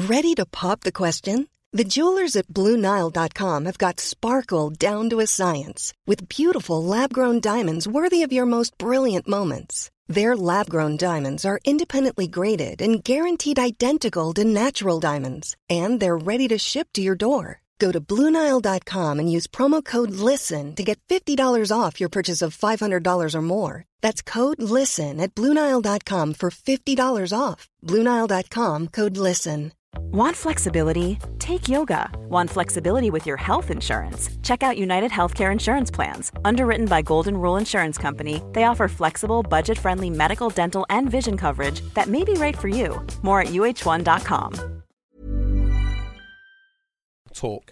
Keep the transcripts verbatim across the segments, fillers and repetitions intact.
Ready to pop the question? The jewelers at Blue Nile dot com have got sparkle down to a science with beautiful lab-grown diamonds worthy of your most brilliant moments. Their lab-grown diamonds are independently graded and guaranteed identical to natural diamonds, and they're ready to ship to your door. Go to Blue Nile dot com and use promo code LISTEN to get fifty dollars off your purchase of five hundred dollars or more. That's code LISTEN at Blue Nile dot com for fifty dollars off. Blue Nile dot com, code LISTEN. Want flexibility? Take yoga. Want flexibility with your health insurance? Check out United Healthcare Insurance Plans. Underwritten by Golden Rule Insurance Company, they offer flexible, budget-friendly medical, dental, and vision coverage that may be right for you. More at U H one dot com. Talk.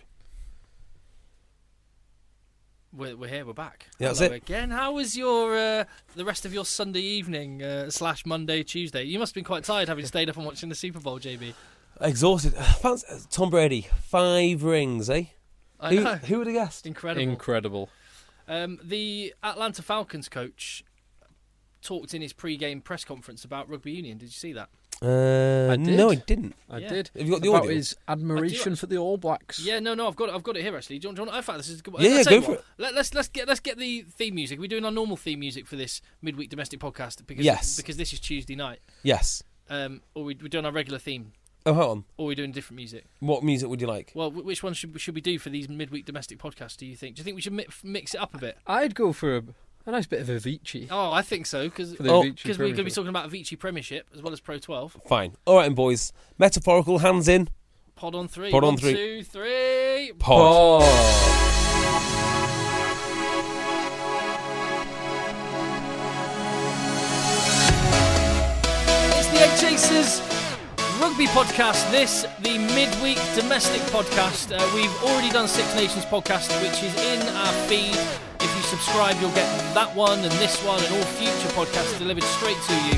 We're, we're here, we're back. Yeah, that's Hello it. again. How was your uh, the rest of your Sunday evening uh, slash Monday, Tuesday? You must have been quite tired having stayed up and watching the Super Bowl, J B. Exhausted. Fancy- Tom Brady, five rings, eh? I who, know. Who would have guessed? Incredible. Incredible. Um, the Atlanta Falcons coach talked in his pre-game press conference about rugby union. Did you see that? Uh, I did. No, I didn't. I Yeah. did. Have you got the About audio? his admiration I do. for the All Blacks. Yeah, no, no, I've got it. I've got it here actually. Do you want? Do you want in fact, this is a good. Yeah, I'll yeah, tell you go for what, it. Let, let's let's get let's get the theme music. We're doing our normal theme music for this midweek domestic podcast because Yes. because this is Tuesday night. Yes. Um, or we, we're doing our regular theme, Oh, hold on. or we're doing different music. What music would you like? Well, wh- which one should should we do for these midweek domestic podcasts? Do you think? Do you think we should mi- mix it up a bit? I'd go for a, a nice bit of Avicii. Oh, I think so because For the Oh, Avicii because we're going to be Premiership. talking about Avicii Premiership as well as Pro twelve. Fine. All right, then, boys. Metaphorical, hands in. Pod on three. Pod on One, three. two, three. Pod. Oh. It's the Egg Chasers Rugby Podcast. This, the midweek domestic podcast. Uh, we've already done Six Nations podcast, which is in our feed. If you subscribe, you'll get that one and this one and all future podcasts delivered straight to you.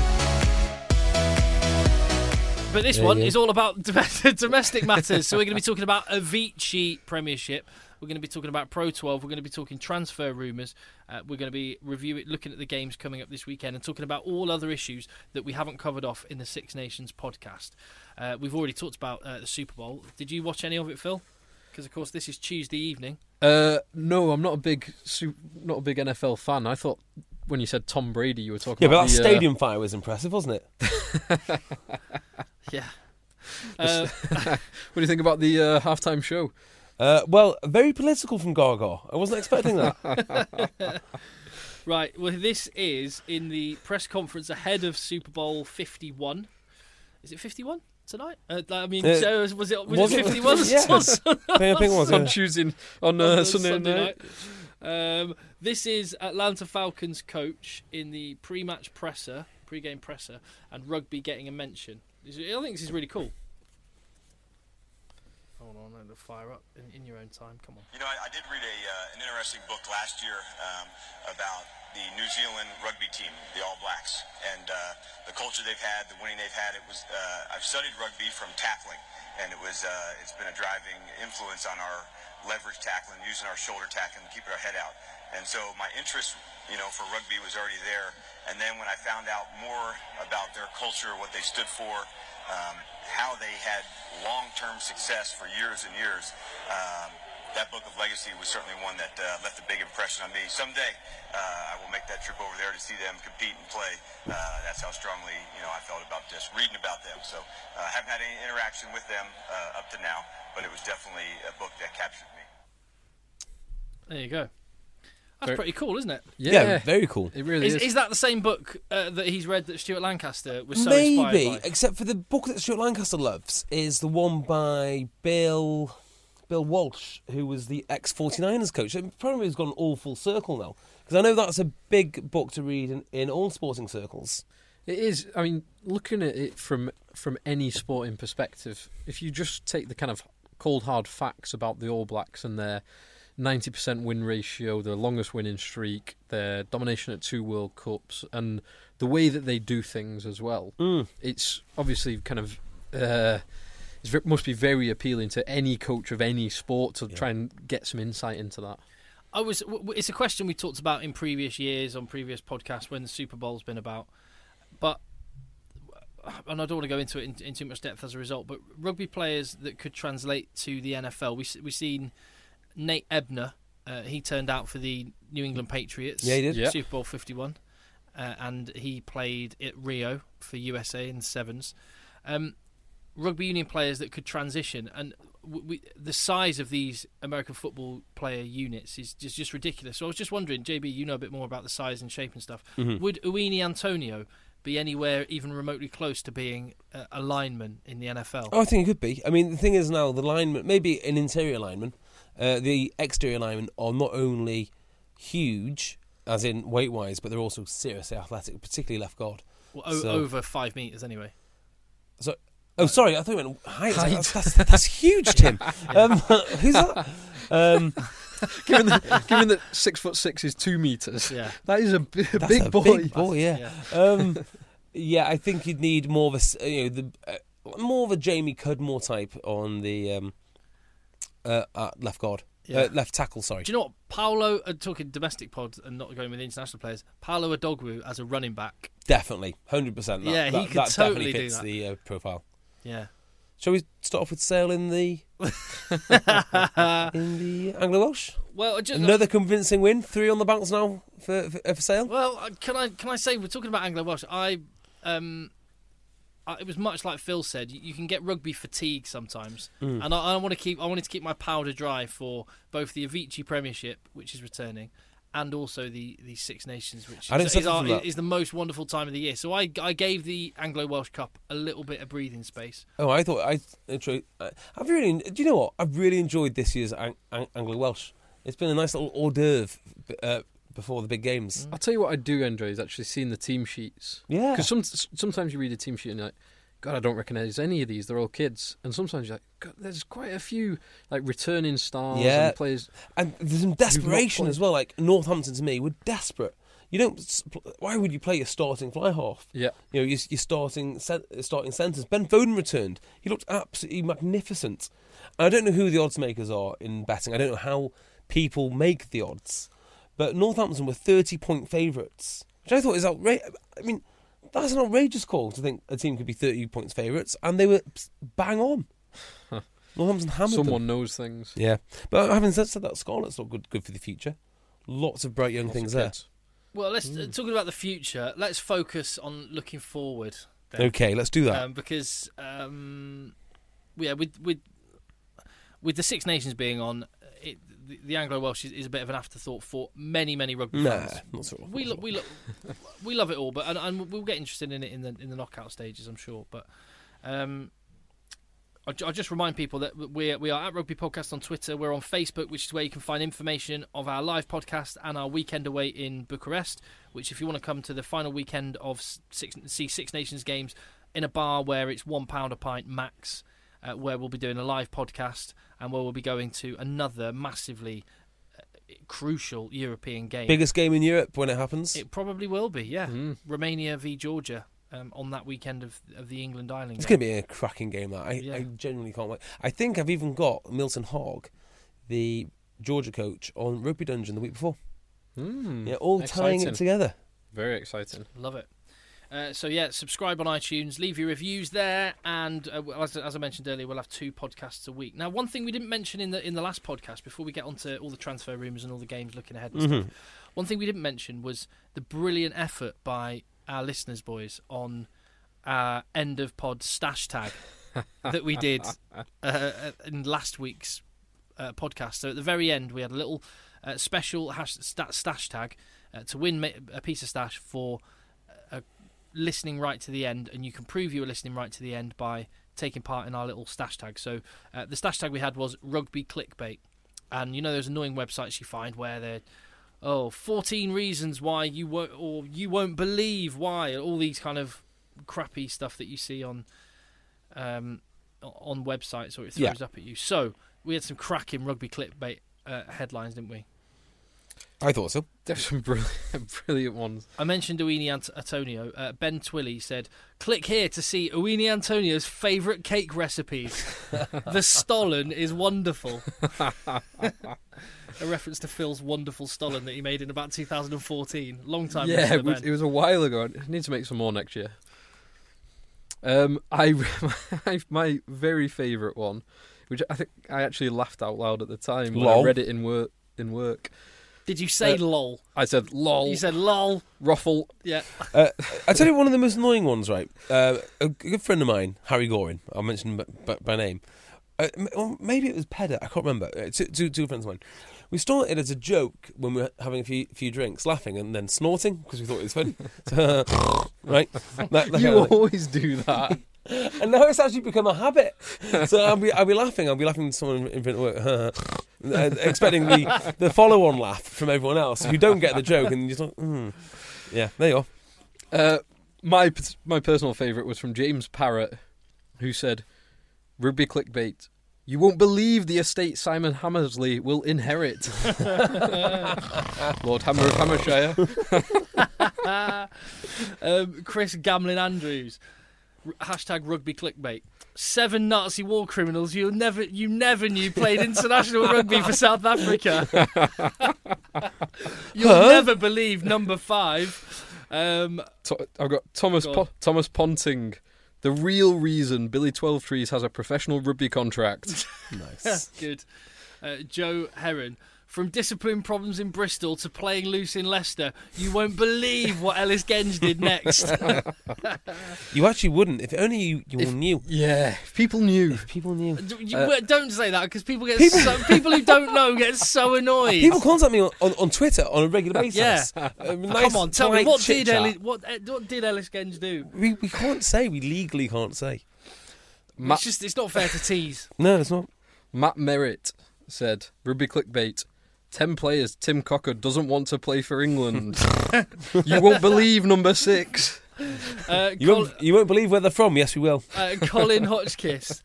But this Yeah, one yeah. is all about domestic, domestic matters. So we're going to be talking about Avicii Premiership. We're going to be talking about Pro twelve. We're going to be talking transfer rumours. Uh, we're going to be reviewing, looking at the games coming up this weekend and talking about all other issues that we haven't covered off in the Six Nations podcast. Uh, we've already talked about uh, the Super Bowl. Did you watch any of it, Phil? Because of course this is Tuesday evening. Uh, no, I'm not a big, su- not a big N F L fan. I thought when you said Tom Brady, you were talking Yeah, but about that the, stadium fire was impressive, wasn't it? Yeah. Uh, What do you think about the uh, halftime show? Uh, well, very political from Gaga. I wasn't expecting that. right. Well, this is in the press conference ahead of Super Bowl fifty-one. Is it fifty-one? Tonight? Uh, I mean, Uh, so was it was, was it it? fifty-one? Yeah. I think it was, on yeah. Tuesday, on, uh, Sunday, night. Um, this is Atlanta Falcons coach in the pre-match presser, pre-game presser, and rugby getting a mention. I think this is really cool. Hold on, let it fire up in, in your own time. Come on. You know, I, I did read a uh, an interesting book last year um, about the New Zealand rugby team, the All Blacks, and uh, the culture they've had, the winning they've had. It was uh, I've studied rugby from tackling, and it was uh, it's been a driving influence on our leverage tackling, using our shoulder tackling, and keeping our head out. And so my interest, you know, for rugby was already there. And then when I found out more about their culture, what they stood for, um, how they had long-term success for years and years, um, that book of legacy was certainly one that uh, left a big impression on me. Someday uh, I will make that trip over there to see them compete and play. Uh, that's how strongly, you know, I felt about just reading about them. So I uh, haven't had any interaction with them uh, up to now, but it was definitely a book that captured me. There you go. That's Very- pretty cool, isn't it? Yeah, Yeah, very cool. It really Is, is. is that the same book uh, that he's read that Stuart Lancaster was so inspired Maybe, by? except for the book that Stuart Lancaster loves is the one by Bill Bill Walsh, who was the ex forty-niners coach. It probably has gone all full circle now, because I know that's a big book to read in, in all sporting circles. It is. I mean, looking at it from from any sporting perspective, if you just take the kind of cold hard facts about the All Blacks and their ninety percent win ratio, their longest winning streak, their domination at two World Cups, and the way that they do things as well, Mm. it's obviously kind of uh, it's, it must be very appealing to any coach of any sport to Yeah. try and get some insight into that. I was. w- w- It's a question we talked about in previous years on previous podcasts when the Super Bowl's been about. But and I don't want to go into it in, in too much depth as a result, but rugby players that could translate to the N F L. We we've seen Nate Ebner. Uh, he turned out for the New England Patriots. Yeah, he did. Yeah. Super Bowl fifty-one, uh, and he played at Rio for U S A in sevens. Um, rugby union players that could transition, and w- we, the size of these American football player units is just, just ridiculous. So I was just wondering, J B, you know a bit more about the size and shape and stuff. Mm-hmm. Would Uini Antonio be anywhere even remotely close to being a, a lineman in the N F L? Oh, I think it could be. I mean, the thing is now, the lineman, maybe an interior lineman, uh, the exterior linemen are not only huge, as in weight-wise, but they're also seriously athletic, particularly left guard. Well, o- so- over five metres anyway. So, oh, sorry, I thought you meant height. That's, that's, that's huge, Tim. Um, who's that? Um, given that given that six foot six is two meters, Yeah. that is a, b- a that's big a boy. Big boy, yeah. Um, yeah, I think you'd need more of a, s- you know, the uh, more of a Jamie Cudmore type on the um, uh, uh, left guard, Yeah. uh, left tackle. Sorry. Do you know what? Paolo, uh, talking domestic pod and not going with international players, Paolo Adogwu as a running back. Definitely, hundred percent. Yeah, he that, could that totally definitely do fits that. the uh, profile. Yeah. Shall we start off with Sale in the in the Anglo Welsh? Well, just Another convincing win, three on the bounce now for for, for Sale. Well, uh, can I can I say we're talking about Anglo Welsh? I um, I, it was much like Phil said. You, you can get rugby fatigue sometimes, Mm. and I, I want to keep. I wanted to keep my powder dry for both the Avicii Premiership, which is returning, and also the, the Six Nations, which I didn't is, is, suffer our, from that. is the most wonderful time of the year. So I I gave the Anglo Welsh Cup a little bit of breathing space. Oh, I thought I enjoyed. I've really. Do you know what? I've really enjoyed this year's Ang- Ang- Anglo Welsh. It's been a nice little hors d'oeuvre uh, before the big games. I'll tell you what I do enjoy is actually seeing the team sheets. Yeah. Because some, sometimes you read a team sheet and you're like, God, I don't recognise any of these. They're all kids. And sometimes you're like, God, there's quite a few like returning stars Yeah. and players. And there's some desperation played. as well. Like Northampton to me were desperate. You don't. s- Why would you play your starting fly half? Yeah. You know, you're, you're starting cent- starting centres. Ben Foden returned. He looked absolutely magnificent. And I don't know who the odds makers are in betting. I don't know how people make the odds. But Northampton were thirty point favourites, which I thought is outrageous. I mean, that's an outrageous call to think a team could be thirty points favourites, and they were bang on. Northampton hammered them. Someone knows things. Yeah, but having said said that, Scarlet's not good good for the future. Lots of bright young Lots things of there. kids. Well, let's uh, talking about the future. Let's focus on looking forward. Then. Okay, let's do that. Um, because um, yeah, with with with the Six Nations being on, it, the, the Anglo Welsh is, is a bit of an afterthought for many many rugby nah, fans. not so. We lo- we lo- we love it all, but and, and we'll get interested in it in the in the knockout stages, I'm sure. But um, I'll, I'll just remind people that we we are at Rugby Podcast on Twitter. We're on Facebook, which is where you can find information of our live podcast and our weekend away in Bucharest. Which, if you want to come to the final weekend of six see Six Nations games in a bar where it's one pound a pint max, uh, where we'll be doing a live podcast and where we'll be going to another massively uh, crucial European game. Biggest game in Europe when it happens. It probably will be, yeah. Mm. Romania v Georgia um, on that weekend of of the England Ireland It's game. going to be a cracking game. That I, Yeah. I genuinely can't wait. I think I've even got Milton Hogg, the Georgia coach, on Rugby Dungeon the week before. Mm. Yeah, all tying Exciting. it together. Very exciting. Love it. Uh, so yeah, subscribe on iTunes, leave your reviews there, and uh, as, as I mentioned earlier, we'll have two podcasts a week. Now, one thing we didn't mention in the in the last podcast, before we get onto all the transfer rumours and all the games looking ahead and Mhm. stuff, one thing we didn't mention was the brilliant effort by our listeners, boys, on our end of pod stash tag that we did uh, in last week's uh, podcast. So at the very end, we had a little uh, special hash stat stash tag uh, to win ma- a piece of stash for uh, listening right to the end, and you can prove you were listening right to the end by taking part in our little stash tag. So uh, the stash tag we had was rugby clickbait, and you know those annoying websites you find where they're oh fourteen reasons why you won't, or you won't believe why, all these kind of crappy stuff that you see on um, on websites, or it throws Yeah. up at you. So we had some cracking rugby clickbait uh, headlines, didn't we? I thought so. There's some brilliant, brilliant ones. I mentioned Uini Ant- Antonio. Uh, Ben Twilley said, "Click here to see Uini Antonio's favourite cake recipes. The Stollen is wonderful." A reference to Phil's wonderful Stollen that he made in about two thousand fourteen. Long time yeah, listener, it was, Ben. it was a while ago. I need to make some more next year. Um, I, my, my very favourite one, which I think I actually laughed out loud at the time when Lol. I read it in work. In work, Did you say Uh, lol? I said lol. You said lol. ruffle. Yeah. Uh, I tell you one of the most annoying ones, right? Uh, a good friend of mine, Harry Goring, I'll mention him by, by, by name. Uh, m- or maybe it was Pedder, I can't remember. Uh, two, two, two friends of mine. We started as a joke when we were having a few, few drinks, laughing and then snorting because we thought it was funny. So, uh, right? That, that You kind of thing. always do that. And now it's actually become a habit. So I'll be, I'll be laughing. I'll be laughing to someone in front of work, uh, expecting the, the follow-on laugh from everyone else who don't get the joke, and you're just like, mm. Yeah, there you are. Uh, my my personal favourite was from James Parrott, who said, "Rugby clickbait. You won't believe the estate Simon Hammersley will inherit." Lord Hammer of Hammershire. um, Chris Gamlin Andrews. R- hashtag rugby clickbait. Seven Nazi war criminals you never you never knew played international rugby for South Africa. You'll Huh? never believe number five. Um, To- I've got Thomas Go on. po- Thomas Ponting. The real reason Billy Twelvetrees has a professional rugby contract. Nice. good. Uh, Joe Heron. From discipline problems in Bristol to playing loose in Leicester, you won't believe what Ellis Genge did next. You actually wouldn't. If only you, you all knew. Yeah, if people knew. If people knew. D- you- Uh, don't say that because people get People- so, people who don't know get so annoyed. People contact me on, on, on Twitter on a regular basis. Yeah. Um, nice, Come on, tell me polite what did chit-chat. Ellis, what, eh, what did Ellis Genge do? We, we can't say. We legally can't say. Ma- It's just it's not fair to tease. No, it's not. Matt Merritt said, "Rugby clickbait. Ten players Tim Cocker doesn't want to play for England. You won't believe number six." Uh, You Col- won't, you won't believe where they're from. Yes, we will. uh, Colin Hotchkiss.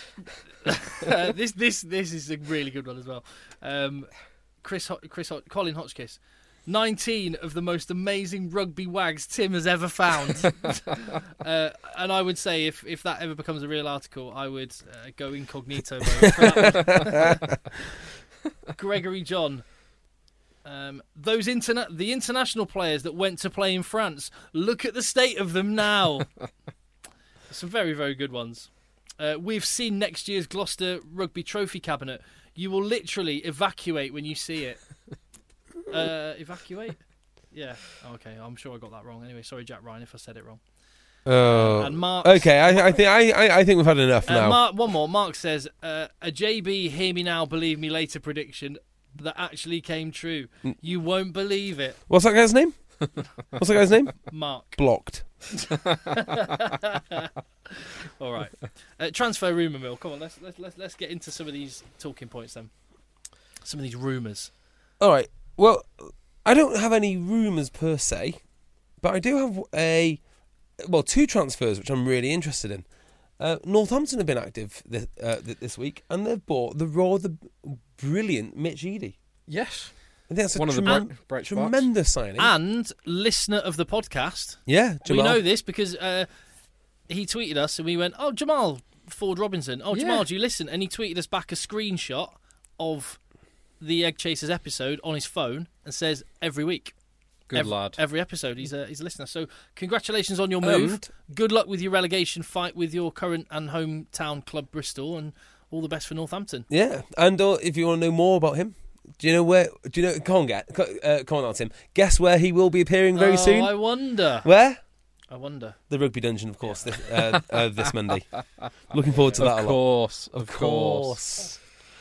uh, this this this is a really good one as well. Um, Chris Ho- Chris Ho- Colin Hotchkiss. Nineteen of the most amazing rugby wags Tim has ever found. uh, and I would say if, if that ever becomes a real article, I would uh, go incognito mode for that one. Gregory John. Um, those interna- the international players that went to play in France. Look at the state of them now. Some very, very good ones. Uh, we've seen next year's Gloucester Rugby Trophy cabinet. You will literally evacuate when you see it. Uh, evacuate? Yeah. Oh, okay. I'm sure I got that wrong. Anyway, sorry, Jack Ryan, if I said it wrong. Oh. And Mark. Okay, I, I think I, I, I think we've had enough Uh, now. Mark, one more. Mark says uh, a J B hear me now, believe me later prediction that actually came true. You won't believe it, What's that guy's name? What's that guy's name? Mark. Blocked. All right. Uh, transfer rumour mill. Come on, let's let's let's let's get into some of these talking points then. Some of these rumours. All right. Well, I don't have any rumours per se, but I do have a well two transfers which I'm really interested in. Uh, Northampton have been active this, uh, th- this week, and they've bought the rather brilliant Mitch Eadie. Yes. I think that's a One of the tremen- bright, bright spots. tremendous signing. And listener of the podcast. yeah, Jamal. We know this because uh, he tweeted us and we went, "Oh, Jamal Ford Robinson. Oh, Jamal, Yeah. do you listen?" And he tweeted us back a screenshot of the Egg Chasers episode on his phone and says every week. Good every, lad. Every episode, he's a he's a listener. So congratulations on your move. And- Good luck with your relegation fight with your current and hometown club Bristol, and all the best for Northampton. Yeah, and uh, if you want to know more about him, do you know where? Do you know? Come on, get, uh, come on, now, Tim. Guess where he will be appearing very oh, soon? I wonder. Where? I wonder. The Rugby Dungeon, of course, this, uh, uh, this Monday. Looking forward to that Of a lot. course, of course.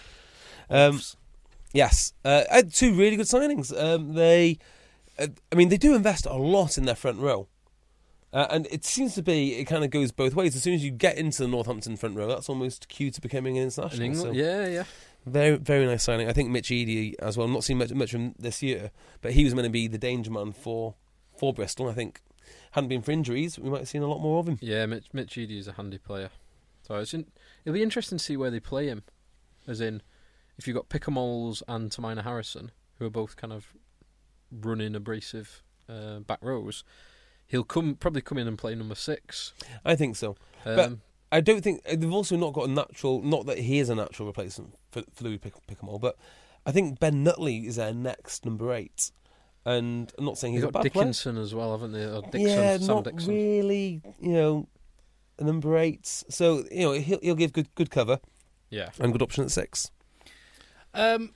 Um, yes, uh, I had two really good signings. Um, they, uh, I mean, they do invest a lot in their front row, uh, and it seems to be it kind of goes both ways. As soon as you get into the Northampton front row, that's almost cue to becoming an In international. England, so yeah, yeah. very, very nice signing. I think Mitch Eadie as well. I'm not seen much, much from this year, but he was meant to be the danger man for for Bristol. I think hadn't been for injuries, we might have seen a lot more of him. Yeah, Mitch, Mitch Eadie is a handy player. So it's in, it'll be interesting to see where they play him. As in, if you've got Pickamoles and Tamina Harrison, who are both kind of running abrasive uh, back rows, he'll come probably come in and play number six. I think so. Um, But I don't think they've also not got a natural. Not that he is a natural replacement for, for Louis Pick, Pickamole, but I think Ben Nutley is their next number eight. And I'm not saying he's they've a got bad player. Dickinson as well, haven't they? Or Dixon, yeah, Sam not Dixon. really. You know, number eight. So you know he'll he'll give good good cover. Yeah, and good option at six. Um,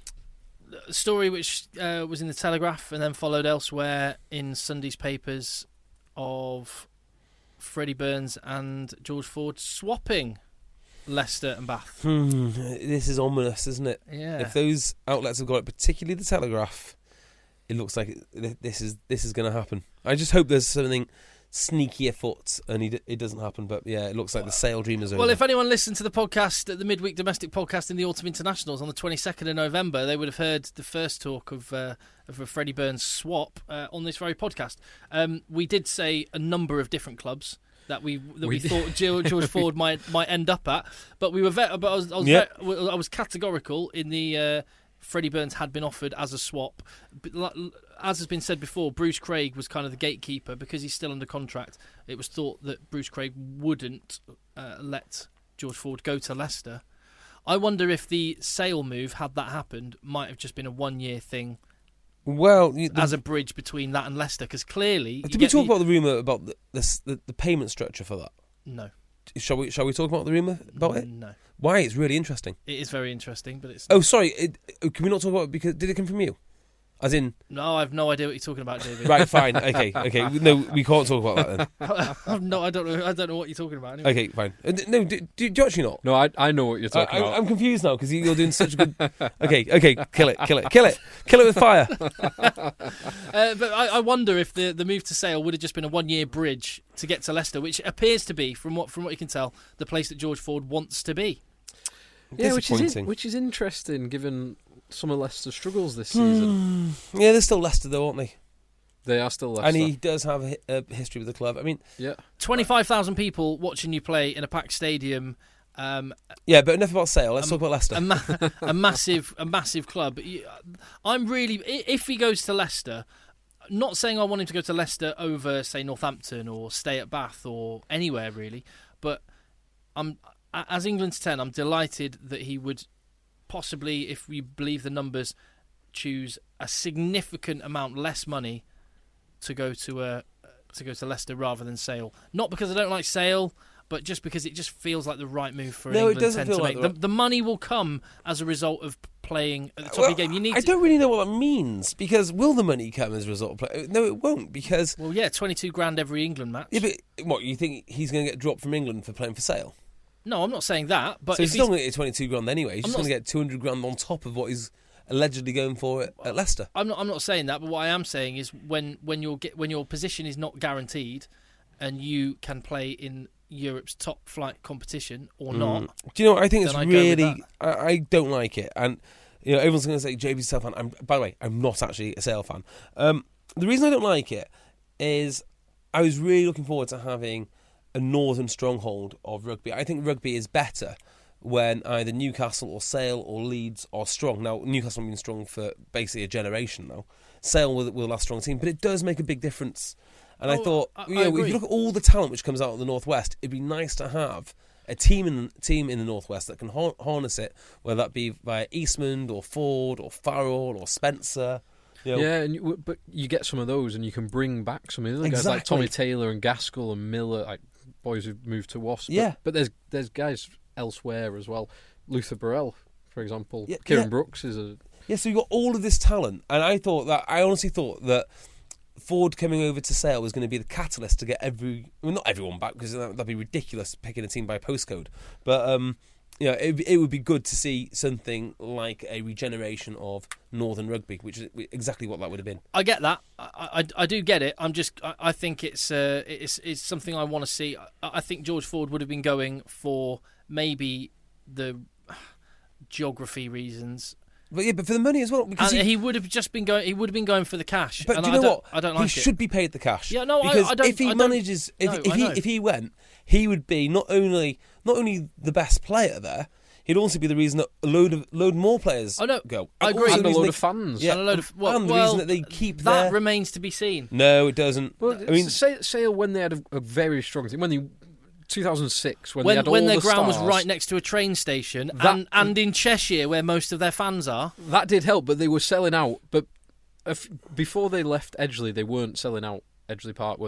a story which uh, was in the Telegraph and then followed elsewhere in Sunday's papers of Freddie Burns and George Ford swapping Leicester and Bath. Hmm, this is ominous, isn't it? Yeah. If those outlets have got it, particularly the Telegraph, it looks like it, this is this is going to happen. I just hope there's something sneaky afoot and it, it doesn't happen. But yeah, it looks like the sale dream is over. Well, if anyone listened to the podcast, the midweek domestic podcast in the Autumn Internationals on the twenty-second of November, they would have heard the first talk of uh, of a Freddie Burns swap uh, on this very podcast. Um, we did say a number of different clubs that we that we, we thought George, George Ford might might end up at, but we were ve- but I was I was, yep. ve- I was categorical in the uh, Freddie Burns had been offered as a swap. As has been said before, Bruce Craig was kind of the gatekeeper because he's still under contract. It was thought that Bruce Craig wouldn't uh, let George Ford go to Leicester. I wonder if the sale move, had that happened, might have just been a one-year thing. Well, the, as a bridge between that and Leicester, because clearly, did we talk the, about the rumour about the, this, the the payment structure for that? No. Shall we? Shall we talk about the rumour about it? No. Why? It's really interesting. It is very interesting, but it's. Oh, sorry. It, can we not talk about it because did it come from you? As in. No, I have no idea what you're talking about, David. Right, fine. Okay, okay. No, we can't talk about that then. no, I don't know. I don't know what you're talking about. Anyway. Okay, fine. Uh, no, do, do, do you actually not? No, I I know what you're talking I, about. I'm confused now because you're doing such a good. Okay, okay. Kill it, kill it, kill it, kill it with fire. uh, but I, I wonder if the, the move to Sale would have just been a one year bridge to get to Leicester, which appears to be, from what from what you can tell, the place that George Ford wants to be. Yeah, which is in, which is interesting given some of Leicester's struggles this season. Hmm. Yeah, they're still Leicester though, aren't they? They are still Leicester. And he does have a, a history with the club. I mean, yeah, twenty-five thousand people watching you play in a packed stadium. Um, yeah, but enough about Sale. Let's a, talk about Leicester. A, ma- a massive, a massive club. I'm really, if he goes to Leicester, not saying I want him to go to Leicester over, say, Northampton or stay at Bath or anywhere really, but I'm as England's ten, I'm delighted that he would possibly, if we believe the numbers, choose a significant amount less money to go to a to go to Leicester rather than Sale. Not because I don't like Sale, but just because it just feels like the right move for an no, England it doesn't ten feel to like make. the, the, the money will come as a result of playing at the top well, of your game. You need. I to, don't really know what that means because will the money come as a result of play? No, it won't because. Well, yeah, twenty-two grand every England match. Yeah, but what you think he's going to get dropped from England for playing for Sale? No, I'm not saying that. But so if he's still going to get twenty-two grand anyway. He's I'm just going to get two hundred grand on top of what he's allegedly going for at, at Leicester. I'm not. I'm not saying that. But what I am saying is when when your get when your position is not guaranteed, and you can play in Europe's top flight competition or not. Mm. Do you know what I think? It's I really. I, I don't like it, and you know everyone's going to say J B's a Sale fan. I'm, by the way, I'm not actually a Sale fan. Um, the reason I don't like it is I was really looking forward to having a northern stronghold of rugby. I think rugby is better when either Newcastle or Sale or Leeds are strong. Now, Newcastle have been strong for basically a generation now. Sale will, will last strong team, but it does make a big difference. And oh, I thought, I, you know, I if you look at all the talent which comes out of the Northwest, it'd be nice to have a team in team in the Northwest that can ha- harness it, whether that be via Eastman or Ford or Farrell or Spencer. You know. Yeah, and you, but you get some of those, and you can bring back some of the other Exactly. guys like Tommy Taylor and Gaskell and Miller, like boys who've moved to Wasps. Yeah, but, but there's there's guys elsewhere as well. Luther Burrell, for example. Yeah, Kieran yeah. Brooks is a Yeah, so you got all of this talent, and I thought that I honestly thought that Ford coming over to Sale was going to be the catalyst to get every, well, not everyone back because that, that'd be ridiculous picking a team by postcode, but um, you know, it, it would be good to see something like a regeneration of Northern rugby, which is exactly what that would have been. I get that. I, I, I do get it. I'm just. I, I think it's uh, it's it's something I want to see. I, I think George Ford would have been going for maybe the geography reasons. But yeah, but for the money as well, because and he, he would have just been going. He would have been going for the cash. But and do I you know don't, what? I don't he like should it. be paid the cash. Yeah, no, because I, I don't. if he I don't, manages, if, no, if I he know. if he went, he would be not only not only the best player there. He'd also be the reason that a load of load more players I know. go. I And agree. also and the a reason load they- of fans. Yeah, And a load of well, and the well, reason that they keep that their... remains to be seen. No, it doesn't. Well, I mean, Sale, Sale when they had a, a very strong team, when they two thousand six, when, When they had when all their the ground was stars, right next to a train station, That- and and in Cheshire where most of their fans are. that did help, but they were selling out. But if, before they left Edgeley, they weren't selling out Edgeley Park, were they?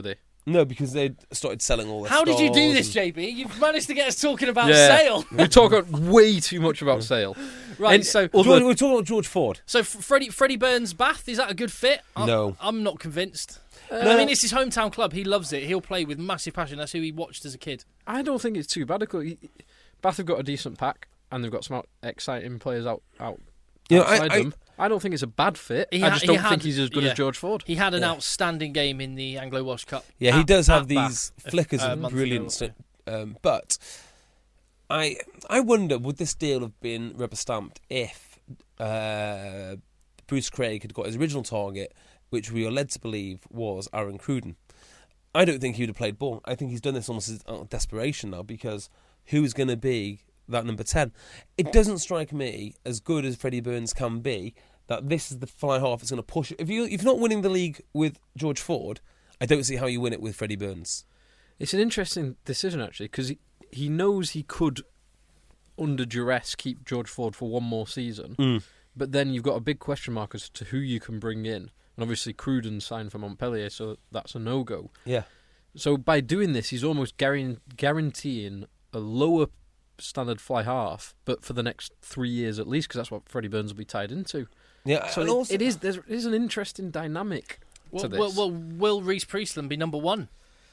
No, because they started selling all their How did you do stars this, and- J B? You've managed to get us talking about Yeah. Sale. We talk way too much about Sale. Right, And so other- George, we're talking about George Ford. so F- Freddie Freddie Burns Bath, is that a good fit? I'm, No. I'm not convinced. Uh, I mean, it's his hometown club. He loves it. He'll play with massive passion. That's who he watched as a kid. I don't think it's too bad. He- Bath have got a decent pack, and they've got some out- exciting players out, out You know, I- outside I- them. I don't think it's a bad fit. He I ha- just he don't had- think he's as good yeah. as George Ford. He had an Yeah. outstanding game in the Anglo-Welsh Cup. Yeah, he at- does have at these Bath, flickers uh, a of month brilliance. ago. Um, but I I wonder, would this deal have been rubber stamped if uh, Bruce Craig had got his original target, which we are led to believe was Aaron Cruden? I don't think he would have played ball. I think he's done this almost as- out of desperation now, because who's going to be that number ten? It doesn't strike me, as good as Freddie Burns can be, that this is the fly half that's going to push it. If, you, if you're not winning the league with George Ford, I don't see how you win it with Freddie Burns. It's an interesting decision, actually, because he, he knows he could, under duress, keep George Ford for one more season. Mm. But then you've got a big question mark as to who you can bring in. And obviously, Cruden signed for Montpellier, so that's a no-go. Yeah. So by doing this, he's almost guaran- guaranteeing a lower standard fly half, but for the next three years at least, because that's what Freddie Burns will be tied into. Yeah, So and it, also, it is there is an interesting dynamic Well, to this. well, well, will Reece Priestland be number one?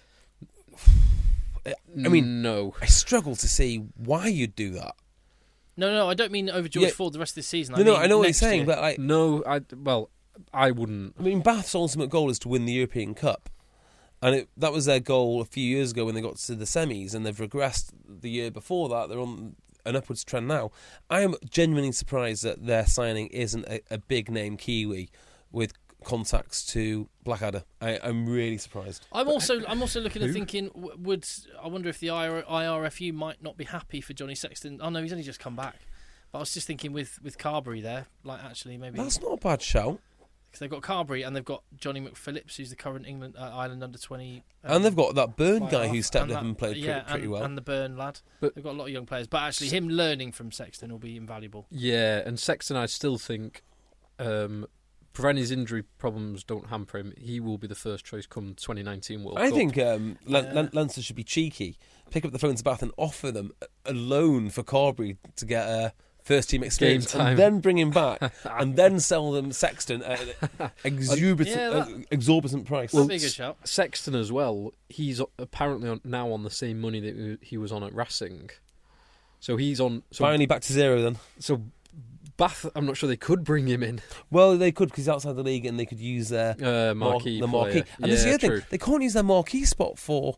I mean, no. I struggle to see why you'd do that. No, no, I don't mean over George Yeah. Ford the rest of the season. No, I no, mean I know what you're next saying, year. but like, No, I well, I wouldn't. I mean, Bath's ultimate goal is to win the European Cup, and it, that was their goal a few years ago when they got to the semis, and they've regressed the year before that. They're on an upwards trend now. I am genuinely surprised that their signing isn't a, a big name Kiwi with contacts to Blackadder. I, I'm really surprised. I'm also I'm also looking at Who? thinking, w- would I wonder if the I R F U might not be happy for Johnny Sexton? Oh no, he's only just come back. But I was just thinking with, with Carberry there, like actually maybe That's not a bad shout. because they've got Carberry and they've got Johnny McPhillips, who's the current England uh, Ireland under twenty, um, And they've got that Burn fly guy half, who stepped and up that- and played yeah, pretty, pretty and, well. and the Burn lad. But- They've got a lot of young players, but actually him learning from Sexton will be invaluable. Yeah, and Sexton, I still think, um, providing his injury problems don't hamper him, he will be the first choice come twenty nineteen World I Cup. think um, Lan- Yeah. Lan- Leinster should be cheeky, pick up the phone to Bath and offer them a a loan for Carberry to get a first team experience, time. and then bring him back, and then sell them Sexton at an exorbitant, Yeah, that- uh, exorbitant price. That'd be a good shout. Sexton as well, he's apparently on, now on the same money that he was on at Racing. So he's on... So, Finally back to zero then. so Bath, I'm not sure they could bring him in. Well, they could because he's outside the league, and they could use their Uh, mar- marquee the marquee. player. And yeah, this is the other true. thing: they can't use their marquee spot for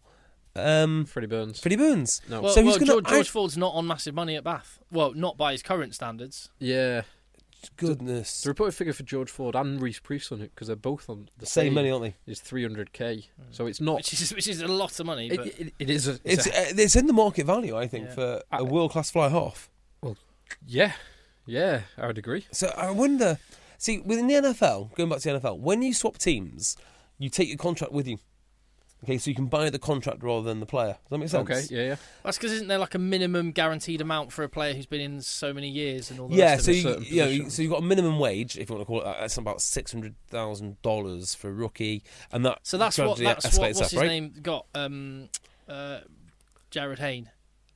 um, Freddie Burns. Freddie Burns. No. Well, So well who's gonna- George, George I- Ford's not on massive money at Bath. Well, not by his current standards. Yeah. Goodness, The reported figure for George Ford and Reece Priestland, because they're both on the same same, money, aren't they? is three hundred k. So it's not... Which is which is a lot of money. It, But it, it is a... It's It's a, uh, it's in the market value, I think, Yeah. for I- a world class fly half. yeah. Yeah, I would agree. So I wonder. See, within the N F L, going back to the N F L, when you swap teams, you take your contract with you. Okay, so you can buy the contract rather than the player. Does that make sense? Okay, yeah, yeah. that's because isn't there like a minimum guaranteed amount for a player who's been in so many years and all the Yeah, rest so of it? you, certain you know, position. so you've got a minimum wage, if you want to call it that. That's about six hundred thousand dollars for a rookie, and that So that's what gradually that's what escalates what's up, his right? name got. Um, uh, Jared Hayne.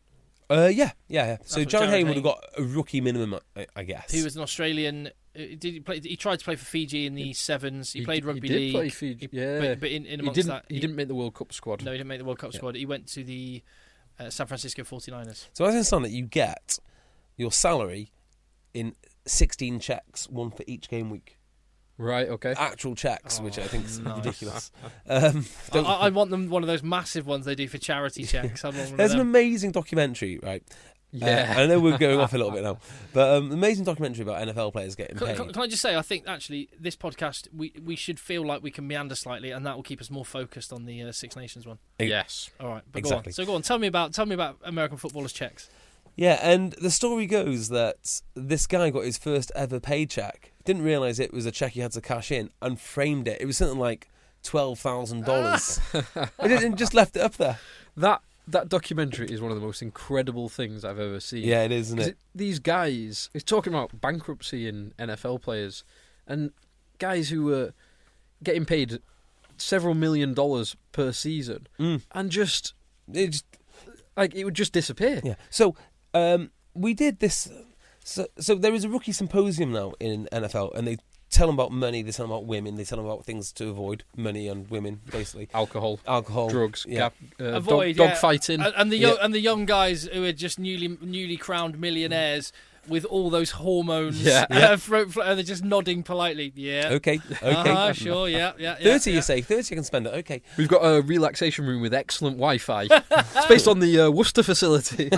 Uh, yeah, yeah. yeah. So what Jared Jared Hayne would have Hayne- got a rookie minimum, I, I guess. He was an Australian. uh, Did he play? He tried to play for Fiji in the sevens. He, played d- rugby he did league. play Fiji, He- yeah. but, but in, in He amongst didn't, that, he didn't make the World Cup squad. No, he didn't make the World Cup Yeah. squad. He went to the uh, San Francisco forty-niners. So as I understand it, you get your salary in sixteen checks, one for each game week. Right, okay. Actual checks, Oh, which I think is nice. ridiculous. Um, I, don't- I I want them one of those massive ones they do for charity checks. I'd want one There's of an them. amazing documentary, right? Yeah. Uh, I know we're going off a little bit now, but um, amazing documentary about N F L players getting Can, paid. can, can I just say, I think actually this podcast we, we should feel like we can meander slightly, and that will keep us more focused on the uh, Six Nations one. Yes. All right, but Exactly. go on. So go on. Tell me about tell me about American footballers' checks. Yeah, and the story goes that this guy got his first ever paycheck, didn't realise it was a check he had to cash in, and framed it. It was something like twelve thousand dollars. He didn't just left it up there. That that documentary is one of the most incredible things I've ever seen. Yeah, it is, isn't 'Cause it? it- these guys, it's talking about bankruptcy in N F L players, and guys who were getting paid several million dollars per season, Mm. and just It just, like it would just disappear. yeah. So um, we did this. So, so there is a rookie symposium now in N F L, and they tell them about money. They tell them about women. They tell them about things to avoid: money and women, basically. Alcohol, Alcohol, drugs, yeah. gap, uh, Avoid dog, yeah. dog fighting. and, and the Yeah. young, and the young guys who are just newly newly crowned millionaires with all those hormones. Yeah. uh, throat fl- and they're just nodding politely. Yeah. Okay, okay. Uh-huh, sure. Yeah. Yeah. yeah Thirty, yeah. you say? Thirty, you can spend it. Okay. We've got a relaxation room with excellent Wi-Fi. It's based on the uh, Worcester facility.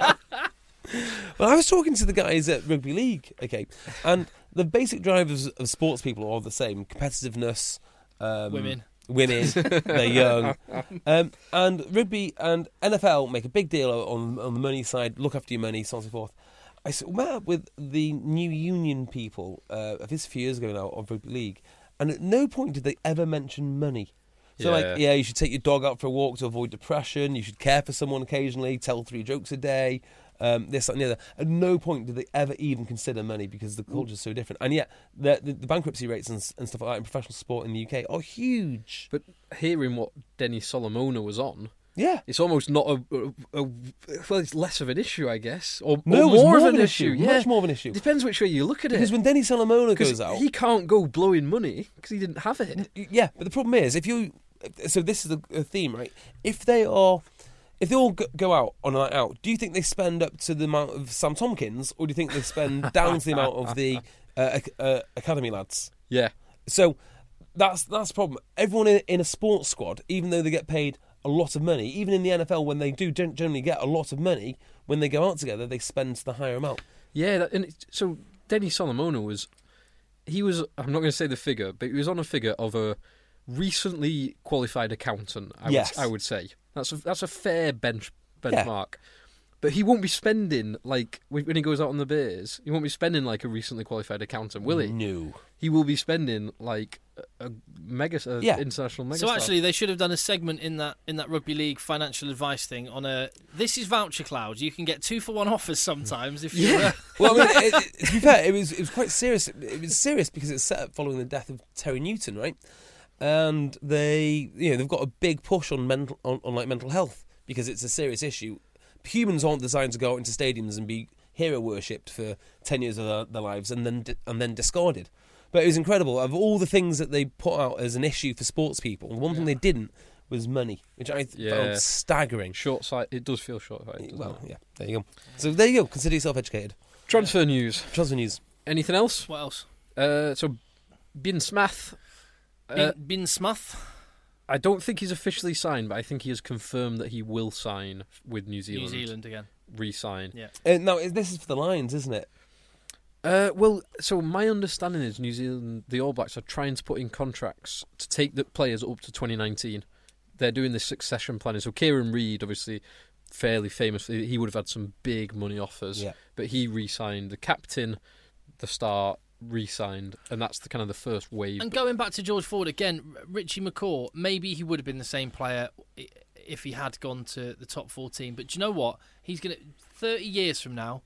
Well, I was talking to the guys at Rugby League, okay, and the basic drivers of sports people are all the same: competitiveness, um, Women. women, they're young, um, and rugby and N F L make a big deal on on the money side. Look after your money, so on and so forth. I s- met up with the new union people uh, of this a few years ago now of Rugby League, and at no point did they ever mention money. So, Yeah. like, yeah, you should take your dog out for a walk to avoid depression. You should care for someone occasionally. Tell three jokes a day. Um, this, that, and the other. At no point did they ever even consider money because the culture is so different. And yet, the, the, the bankruptcy rates and, s- and stuff like that in professional sport in the U K are huge. But hearing what Denny Solomona was on, Yeah. it's almost not a, a, a well, it's less of an issue, I guess, or, No, or it's more, of an issue. Yeah, Much more of an issue. depends which way you look at Because it. when Denny Solomona 'Cause goes out, he can't go blowing money because he didn't have it. yeah, but the problem is, if you, so this is the the theme, right? If they are, if they all go- go out on a night out, do you think they spend up to the amount of Sam Tompkins, or do you think they spend down to the amount of the uh, ac- uh, academy lads? Yeah, So that's that's the problem. Everyone in, in a sports squad, even though they get paid a lot of money, even in the N F L, when they do gen- generally get a lot of money, when they go out together, they spend the higher amount. yeah. That, and it, so Denny Solomona was, he was. I'm not going to say the figure, but he was on a figure of a recently qualified accountant. I Yes. would, I would say that's a, that's a fair bench Yeah. benchmark. But he won't be spending like when he goes out on the beers. He won't be spending like a recently qualified accountant, will he? No. He will be spending like a, a mega, a Yeah. international mega. So actually, they should have done a segment in that in that rugby league financial advice thing on a. This is Voucher Cloud. You can get two for one offers sometimes if you. Yeah. Well, I mean, it, it, to be fair, it was it was quite serious. It was serious because it's set up following the death of Terry Newton, right? And they, you know, they've got a big push on mental on, on like mental health because it's a serious issue. Humans aren't designed to go out into stadiums and be hero worshipped for ten years of their, their lives and then and then discarded. But it was incredible. Of all the things that they put out as an issue for sports people, the one thing they didn't was money, which I th- Yeah. found staggering. short sight. It does feel short sighted. Well, yeah, there you go. So there you go. Consider yourself educated. Transfer news. Transfer news. Anything else? What else? Uh, so, Bin Smith. Uh, Bin, Bin Smith. I don't think he's officially signed, but I think he has confirmed that he will sign with New New Zealand. Zealand again. Re-sign. Yeah. Uh, no, it- this is for the Lions, isn't it? Uh, well, so my understanding is New Zealand, the All Blacks, are trying to put in contracts to take the players up to twenty nineteen. They're doing this succession planning. So Kieran Reid, obviously fairly famous, he would have had some big money offers, Yeah. but he re-signed. The captain, the star, re-signed, and that's the kind of the first wave. And going back to George Ford again, R- Richie McCaw, maybe he would have been the same player i- if he had gone to the top fourteen. But do you know what? He's going to thirty years from now.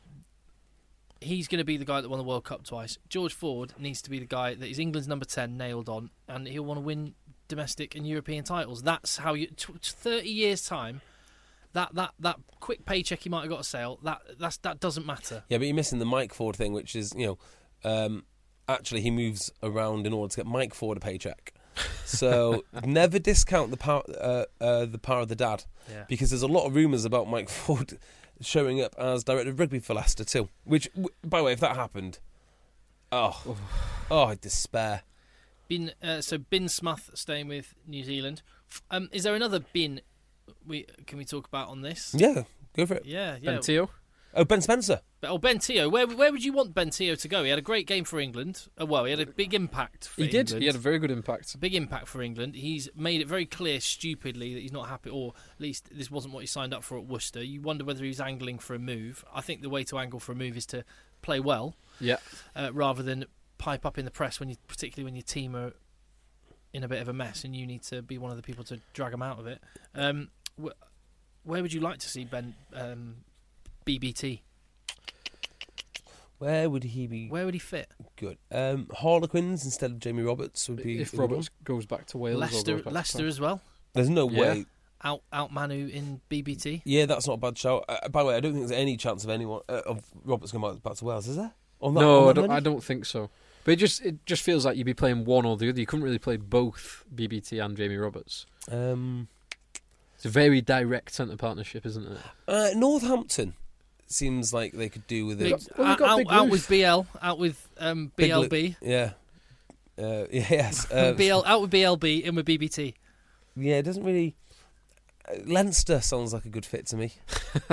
He's going to be the guy that won the World Cup twice. George Ford needs to be the guy that is England's number ten nailed on, and he'll want to win domestic and European titles. That's how you. T- thirty years time, that that that quick paycheck he might have got a sale. That that's that doesn't matter. Yeah, but you're missing the Mike Ford thing, which is, you know, um, actually he moves around in order to get Mike Ford a paycheck. So never discount the power, uh, uh, the power of the dad, Yeah. because there's a lot of rumours about Mike Ford showing up as director of rugby for Leicester too. Which, w- by the way, if that happened, oh, oh, I'd despair. Bin, uh, so Bin Smith staying with New Zealand. Um, is there another Bin we can we talk about on this? Yeah, go for it. Yeah, yeah. Ben Teo? Oh, Ben Spencer. Oh, Ben Teo. Where where would you want Ben Teo to go? He had a great game for England. Uh, well, he had a big impact for He England. did. He had a very good impact. big impact for England. He's made it very clear, stupidly, that he's not happy, or at least this wasn't what he signed up for at Worcester. You wonder whether he was angling for a move. I think the way to angle for a move is to play well, Yeah. uh, rather than pipe up in the press when you, particularly when your team are in a bit of a mess and you need to be one of the people to drag them out of it. Um, wh- where would you like to see Ben um, B B T? Where would he be Where would he fit? good? Um, Harlequins instead of Jamie Roberts would be... If a good Roberts goes back to Wales, or Leicester, goes back to Leicester France. as well. one. There's no Yeah. way. Out, out Manu in B B T. Yeah, that's not a bad shout. Uh, by the way, I don't think there's any chance of anyone uh, of Roberts going back, back to Wales, is there? On that, No, on I that don't, money? I don't think so. But it just it just feels like you'd be playing one or the other. You couldn't really play both B B T and Jamie Roberts. Um, It's a very direct centre partnership, isn't it? uh, Northampton seems like they could do with it. Big, well, they've got out, Big out Ruth. with B L, out with um, Big B L Lu- B. Yeah. Uh, yes. Uh, B L out with B L B, in with B B T. Yeah, it doesn't really... Uh, Leinster sounds like a good fit to me. uh,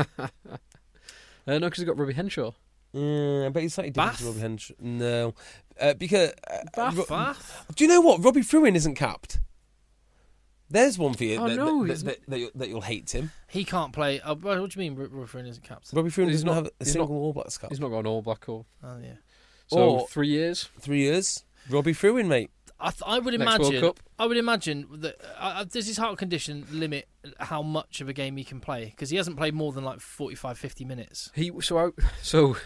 no, because you've got Robbie Henshaw. Yeah, but he's slightly different Bath? to Robbie Henshaw. No. Uh, because... Uh, Bath? Ro- Bath? Do you know what? Robbie Fruin isn't capped. There's one for you Oh, that, no, that, he's that, that, you, that you'll hate him. He can't play. Uh, what what do you mean, Ruffin isn't captain? Robbie Fruin He's doesn't not- have a he's single not- All Blacks cap. He's not got an All Black or Oh yeah. so Or- three years. Three years. Robbie Fruin, mate. I, th- I would Next World imagine. Cup. I would imagine that uh, uh, does his heart condition limit how much of a game he can play? Because he hasn't played more than like forty-five, fifty minutes. He so I, so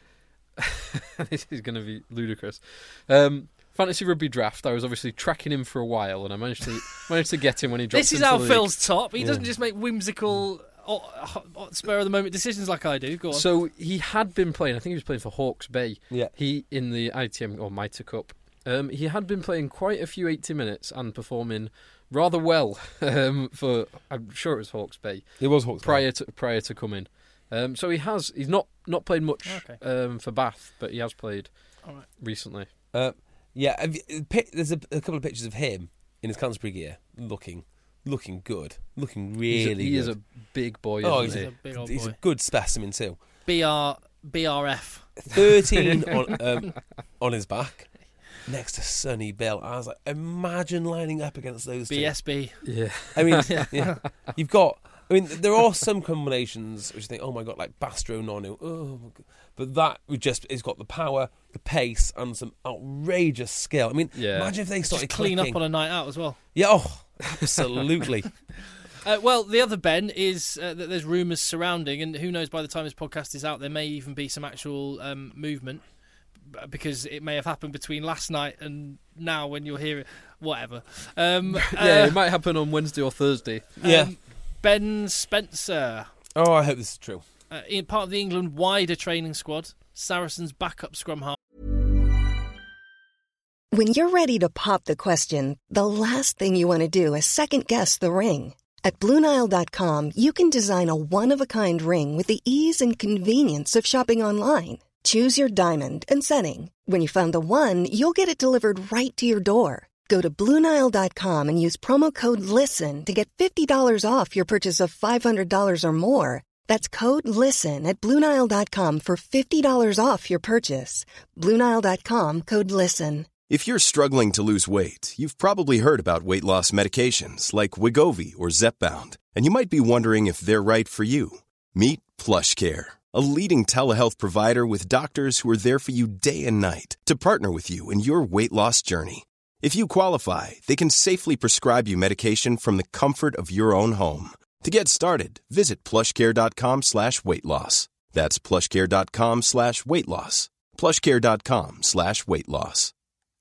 this is going to be ludicrous. Um, fantasy rugby draft. I was obviously tracking him for a while, and I managed to managed to get him when he dropped. This is into how the league. Phil's top. He Yeah. doesn't just make whimsical, or, or spur of the moment decisions like I do. Go on. So he had been playing. I think he was playing for Hawke's Bay. Yeah. He in the I T M or Mitre Cup. Um, he had been playing quite a few eighty minutes and performing rather well um, for. I'm sure it was Hawke's Bay It was Hawks. prior to prior to coming. Um, so he has. He's not not played much Okay. um, for Bath, but he has played All right. recently. Uh, yeah, have you- pi- there's a, a couple of pictures of him in his Canterbury gear, looking, looking good, looking He's a- really. he good. is a big boy. Oh, isn't he's he? a big old he's boy. a good specimen too. B R B R F. Thirteen on um, on his back, next to Sonny Bill. I was like, imagine lining up against those two. B S B. Yeah. I mean, yeah, you've got. I mean, there are some combinations which you think, oh my god, like Bastro Nonu. Oh, my God. But that would just has got the power, the pace, and some outrageous skill. I mean, Yeah. imagine if they Just started clean clicking. up on a night out as well. Yeah, oh, absolutely. Uh, well, the other Ben is uh, that there's rumours surrounding, and who knows, by the time this podcast is out, there may even be some actual um, movement, b- because it may have happened between last night and now when you'll hear it. Whatever. Um, yeah, uh, it might happen on Wednesday or Thursday. Yeah. um, Ben Spencer, Oh, I hope this is true. uh, in part of the England wider training squad, Saracens' backup scrum half. When you're ready to pop the question, the last thing you want to do is second-guess the ring. At Blue Nile dot com, you can design a one-of-a-kind ring with the ease and convenience of shopping online. Choose your diamond and setting. When you find the one, you'll get it delivered right to your door. Go to Blue Nile dot com and use promo code LISTEN to get fifty dollars off your purchase of five hundred dollars or more. That's code LISTEN at Blue Nile dot com for fifty dollars off your purchase. Blue Nile dot com, code LISTEN. If you're struggling to lose weight, you've probably heard about weight loss medications like Wegovy or Zepbound, and you might be wondering if they're right for you. Meet PlushCare, a leading telehealth provider with doctors who are there for you day and night to partner with you in your weight loss journey. If you qualify, they can safely prescribe you medication from the comfort of your own home. To get started, visit plushcare.com slash weight loss. That's plushcare.com slash weight loss. plushcare.com slash weight loss.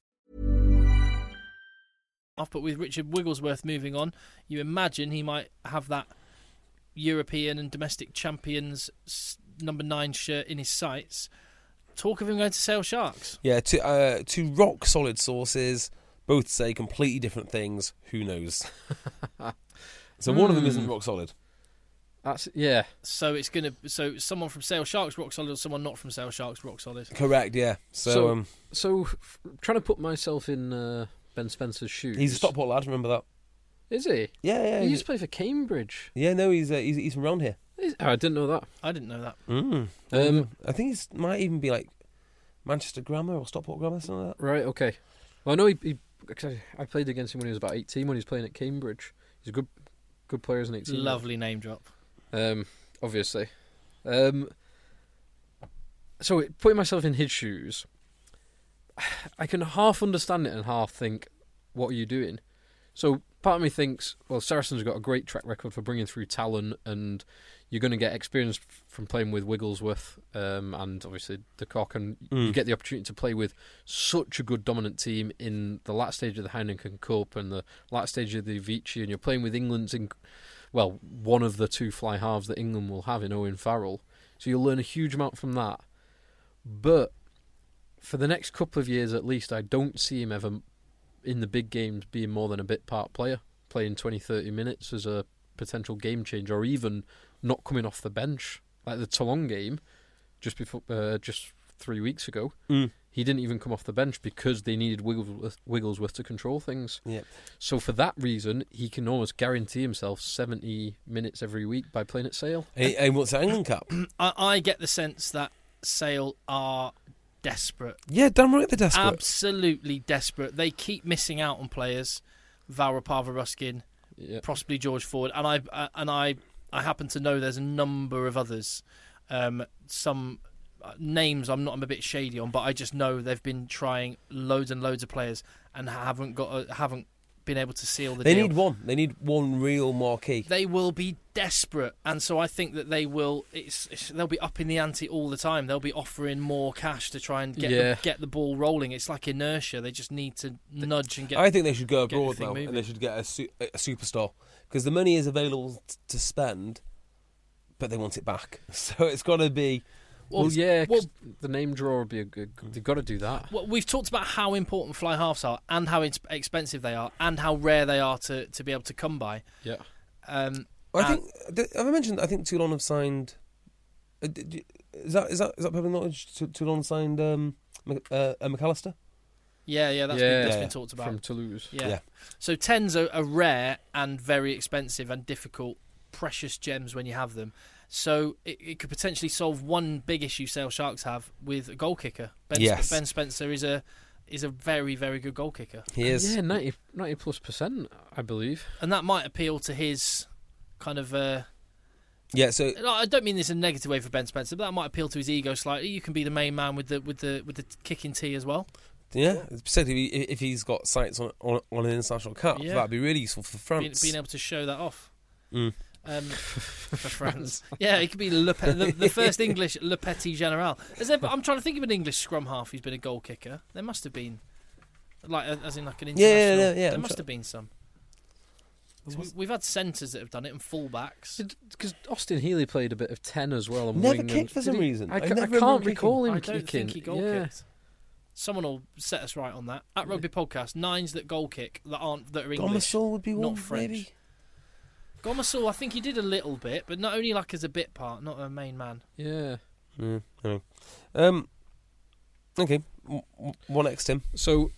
But with Richard Wigglesworth moving on, you imagine he might have that European and domestic champions s- number nine shirt in his sights. Talk of him going to Sale Sharks. Yeah, two, uh, two rock solid sources, both say completely different things. Who knows? So one of them isn't rock solid. That's yeah. So it's gonna. So someone from Sale Sharks rock solid, or someone not from Sale Sharks rock solid. Correct, yeah. So, So, um, so f- trying to put myself in uh, Ben Spencer's shoes. he's a Stockport lad, remember that? Is he? Yeah, yeah. he he's- used to play for Cambridge. yeah, no, he's, uh, he's he's from around here. Is- oh, I didn't know that. I didn't know that. Mm. Um, I think he might even be like Manchester Grammar or Stockport Grammar, something like that. Right. Okay. Well, I know he. he cause I I played against him when he was about eighteen. When he was playing at Cambridge, he's a good, good player as an eighteen. Lovely name drop. Um, obviously. Um, so putting myself in his shoes, I can half understand it and half think, "What are you doing?" So part of me thinks, well, Saracens have got a great track record for bringing through talent, and you're going to get experience from playing with Wigglesworth um, and obviously De Kock, and Mm. you get the opportunity to play with such a good dominant team in the last stage of the Heineken Cup and the last stage of the Vici, and you're playing with England's, in, well, one of the two fly halves that England will have in Owen Farrell. So you'll learn a huge amount from that. But for the next couple of years at least, I don't see him ever in the big games being more than a bit part player, playing twenty, thirty minutes as a potential game changer, or even not coming off the bench. Like the Toulon game, just before, uh, just three weeks ago, Mm. he didn't even come off the bench because they needed Wigglesworth, Wigglesworth to control things. Yeah. So for that reason, he can almost guarantee himself seventy minutes every week by playing at Sale. And, and what's the England Cup? I, I get the sense that Sale are desperate. Yeah, damn right they're desperate. Absolutely desperate. They keep missing out on players. Varopava Ruskin, Yeah. possibly George Ford, and I uh, and I I happen to know there's a number of others. Um, some uh, names I'm not I'm a bit shady on, but I just know they've been trying loads and loads of players and haven't got a, haven't been able to seal the They deal. need one. They need one real marquee. They will be desperate, and so I think that they will. It's, it's, they'll be upping the ante all the time. They'll be offering more cash to try and get Yeah. the, get the ball rolling. It's like inertia. They just need to nudge and get. I think they should go get the abroad thing now, moving. and they should get a, su- a superstar because the money is available t- to spend, but they want it back. So it's got to be. Well, Well, yeah, 'cause well- the name draw would be a good. They've got to do that. Well, we've talked about how important fly halves are, and how ins- expensive they are, and how rare they are to, to be able to come by. Yeah. Um, I and- think. th- Have I mentioned? I think Toulon have signed. Uh, did you- is that is that is that public knowledge? T- Toulon signed um, Mc- uh, uh, McAllister. yeah, yeah, that's Yeah. been, that's Yeah. been talked about. From Toulouse. Yeah. Yeah. So tens are, are rare and very expensive and difficult, precious gems when you have them. So it, it could potentially solve one big issue Sale Sharks have with a goal kicker. Ben, Yes. Ben Spencer is a is a very very good goal kicker, He is. Yeah, ninety, ninety plus percent, I believe. and that might appeal to his kind of. Uh, Yeah. So I don't mean this in a negative way for Ben Spencer, but that might appeal to his ego slightly. You can be the main man with the with the with the kicking tee as well. yeah, particularly if if he's got sights on on, on an international cup, Yeah. that'd be really useful for Being, France. being able to show that off. Mm. Um, for France, yeah, it could be Le Pe- the, the first English Le Petit General. Has there, I'm trying to think of an English scrum half who's been a goal kicker. There must have been, like as in like an Yeah, international. yeah, yeah, yeah, there I'm must sure. have been some. 'Cause we, we've had centres that have done it and fullbacks. Because Austin Healy played a bit of ten as well. And Never wing kicked and, for did some he? reason. I, I ca- never I remember can't him recall him I don't kicking. think he goal yeah. kicked. Someone will set us right on that at Rugby Podcast. Nines that goal kick that aren't that are English. Gomersall would be not one, French. maybe. Gomersall, I think he did a little bit, but not only like as a bit part, not a main man. Yeah. Mm, anyway. Um. Okay. W- w- What next, Tim? So,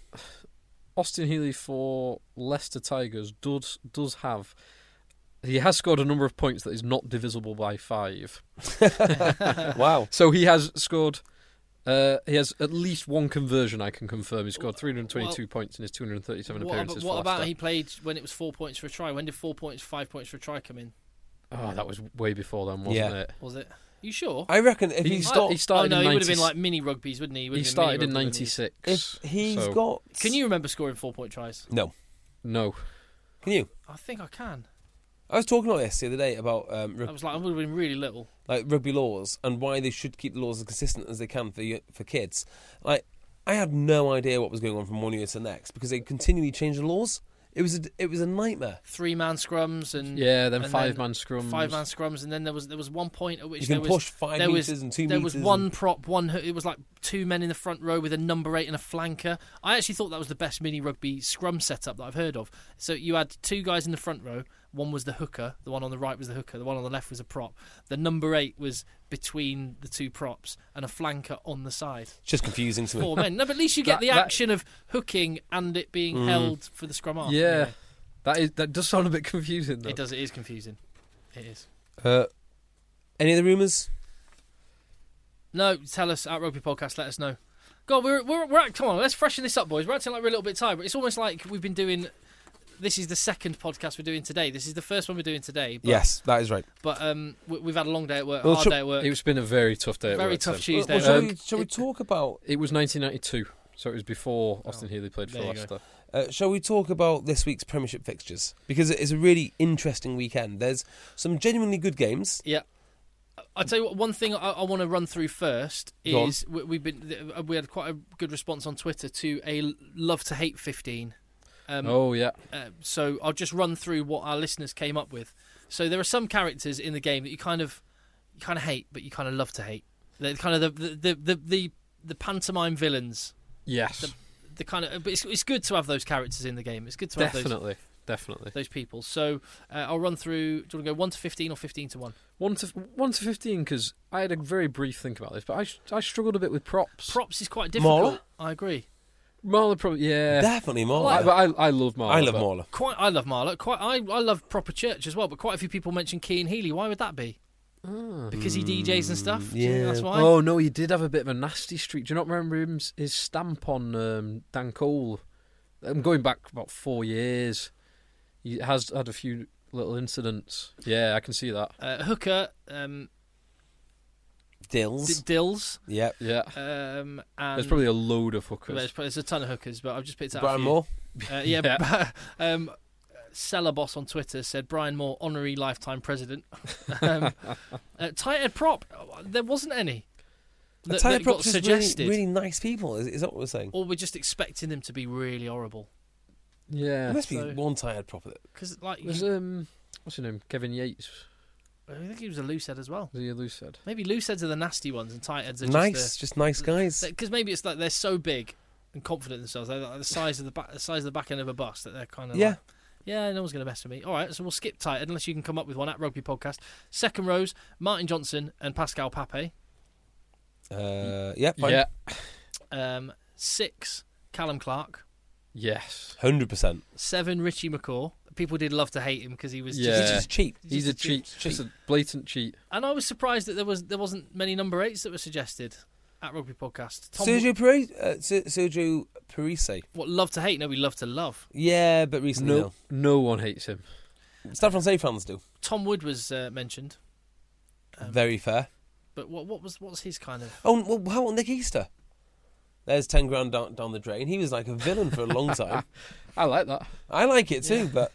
Austin Healy for Leicester Tigers does does have. He has scored a number of points that is not divisible by five. Wow. So he has scored. Uh, he has at least one conversion. I can confirm. He scored three hundred twenty-two Well, points in his two hundred thirty-seven What, appearances about, for what about Leicester. he played when it was four points for a try? When did four points, five points for a try come in? Oh, that was way before then, wasn't Yeah. it? Was it? You sure? I reckon if He- he's I- got, he started oh no, in he would have ninety been like mini rugbies, wouldn't he? He, would have been started mini in rugby, wouldn't he? ninety-six. if he's so- got, Can you remember scoring four point tries? No. No. Can you? I think I can. I was talking about this the other day about um, I rug- was like, I would have been really little. like rugby laws and why they should keep the laws as consistent as they can for y- for kids. Like, I had no idea what was going on from one year to the next because they continually change the laws. It was a, it was a nightmare. Three man scrums and Yeah, then and five man scrums. five man scrums, and then there was there was one point at which You there can was push five there meters was, and two there meters. was one and- prop, one ho- it was like two men in the front row with a number eight and a flanker. I actually thought that was the best mini rugby scrum setup that I've heard of. So you had two guys in the front row. One was the hooker, the one on the right was the hooker, the one on the left was a prop. The number eight was between the two props and a flanker on the side. just confusing to me. Four men. No, but at least you get That- the that- action of hooking and it being Mm. held for the scrum half. Yeah, Anyway, that is that does sound a bit confusing though. it does. It is confusing. It is. Uh, any of the rumours? No, tell us at Rugby Podcast. Let us know. God, we're we're we're act- come on. Let's freshen this up, boys. We're acting like we're a little bit tired, but it's almost like we've been doing. This is the second podcast we're doing today. This is the first one we're doing today. But, Yes, that is right. but um, we, we've had a long day at work, Well, hard shall- day at work. It's been a very tough day. At Very work, tough Tim. Tuesday. Well, shall, Um, we, shall we it- talk about? It was nineteen ninety-two, so it was before Austin Oh, Healy played for there you go. Leicester. Uh, shall we talk about this week's Premiership fixtures? Because it is a really interesting weekend. There's some genuinely good games. Yeah. I'll tell you what, one thing I, I want to run through first Go is we, we've been we had quite a good response on Twitter to a love to hate fifteen. Um, oh, yeah. Uh, so I'll just run through what our listeners came up with. So there are some characters in the game that you kind of you kind of hate, but you kind of love to hate. They're kind of the the the the, the pantomime villains. Yes. The, the kind of, but it's, it's good to have those characters in the game. It's good to have Definitely. those, Definitely. those people. So uh, I'll run through. Do you want to go one to fifteen or fifteen to one? One to one to fifteen, because I had a very brief think about this, but I I struggled a bit with props. Props is quite difficult. Marla? I agree. Marla, probably, yeah. Definitely Marla. I, but I, I love Marla. I love but- Marla. Quite, I love Marla. Quite, I, I love proper church as well. But quite a few people mention Keane Healy. Why would that be? Ah. Because he D Js and stuff. Do you think yeah. that's why. Oh no, he did have a bit of a nasty streak. Do you not remember him, his stamp on um, Dan Cole? I'm going back about four years. He has had a few little incidents. Yeah, I can see that. Uh, Hooker, um, Dills. D- Dills, Yep. Yeah, um, and there's probably a load of well, hookers. there's, there's a ton of hookers, but I've just picked out a Brian few. Moore. Uh, yeah, Yeah. but, um, Seller Boss on Twitter said Brian Moore, honorary lifetime president. um, uh, tight head prop, there wasn't any. A That, tight that got props is suggested, really, really nice people. Is, is that what we're saying? or we're just expecting them to be really horrible. Yeah, There must be so- one tired prop of it. Because like, was you- um, what's his name? Kevin Yates. I think he was a loose head as well. Was he a loose head? Maybe loose heads are the nasty ones, and tight heads are Nice, just just nice guys. because maybe it's like they're so big and confident in themselves. They're like the size of the back, the size of the back end of a bus that they're kind of Yeah. like, yeah, no one's going to mess with me. All right, so we'll skip tight head unless you can come up with one at Rugby Podcast. Second rows: Martin Johnson and Pascal Pape. Uh, yeah, fine. Yeah. Um, six: Callum Clark. Yes. Hundred percent. Seven: Richie McCaw. People did love to hate him because he was Yeah. He's just. just cheap. He's a cheat. Just a blatant cheat. And I was surprised that there was there wasn't many number eights that were suggested at Rugby Podcast. Tom, Sergio Parise. Uh, Ser- Sergio Parise. what love to hate? No, we love to love. Yeah, but recently No, no one hates him. no. Stade Francais fans do. Tom Wood was uh, mentioned. Um, Very fair. But what what was what was his kind of? Oh, well, how about Nick Easter? There's ten grand down, down the drain. He was like a villain for a long time. I like that. I like it too, but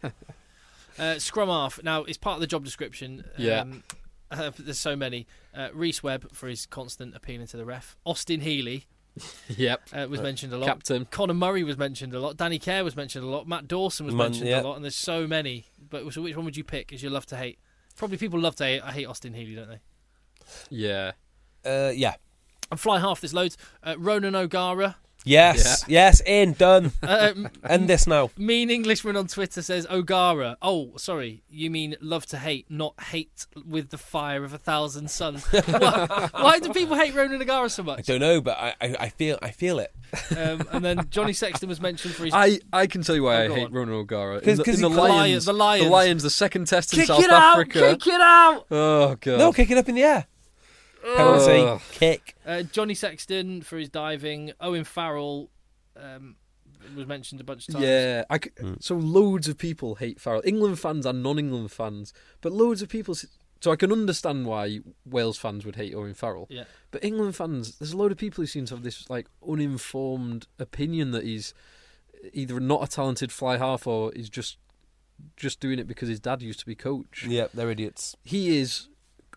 Uh, scrum half. Now, it's part of the job description. Yeah. Um, uh, there's so many. Uh, Reece Webb for his constant appealing to the ref. Austin Healy Yep. uh, was mentioned a lot. Captain. Conor Murray was mentioned a lot. Danny Kerr was mentioned a lot. Matt Dawson was Man, mentioned yeah. a lot. And there's so many. But so which one would you pick as you love to hate? Probably people love to hate. I hate Austin Healy, don't they? Yeah. uh, yeah. And fly half. There's loads. Uh, Ronan O'Gara. Yes, yes, in, done. Uh, m- End this now. Mean Englishman on Twitter says O'Gara. Oh, sorry, you mean love to hate, not hate with the fire of a thousand suns. why, why do people hate Ronan O'Gara so I much? don't know, but I, I, I feel I feel it. Um, and then Johnny Sexton was mentioned for his. I, I can tell you why Oh, I go hate on. Ronan O'Gara. 'Cause- In the, 'cause in the he- Lions, The Lions. the Lions, the second test in kick South it out! Africa. Kick it out! Oh god. No, kick it up in the air. Penalty, Ugh. kick. Uh, Johnny Sexton for his diving. Owen Farrell um, was mentioned a bunch of times. Yeah, I c Mm. so loads of people hate Farrell. England fans and non-England fans, but loads of people. s- So I can understand why Wales fans would hate Owen Farrell. Yeah. But England fans, there's a load of people who seem to have this like uninformed opinion that he's either not a talented fly half or he's just just doing it because his dad used to be coach. Yeah, they're idiots. He is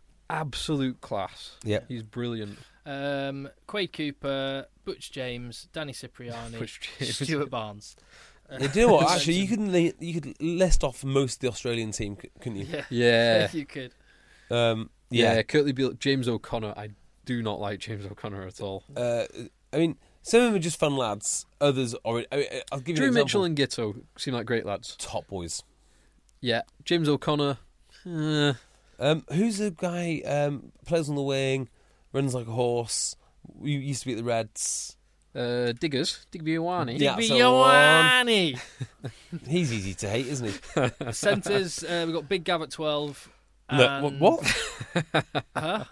absolute class. Yeah. He's brilliant. Um, Quade Cooper, Butch James, Danny Cipriani, Butch James. Stuart Barnes. Uh, You do know what? Actually, you could li- you could list off most of the Australian team, c- couldn't you? Yeah, Yeah. you could. Um, Yeah, yeah. Curtly Beale, James O'Connor. I do not like James O'Connor at all. Uh, I mean, some of them are just fun lads. Others are. I mean, I'll give you Drew an Mitchell example. and Gitto seem like great lads. Top boys. Yeah, James O'Connor. Uh, Um, who's the guy? Um, plays on the wing, runs like a horse. You used to be at the Reds. uh, Diggers, Digby Iwani. Yeah. Digby so on. Ioane. He's easy to hate, isn't he? Centres, uh, we've got Big Gav at twelve. No, and- what? Huh?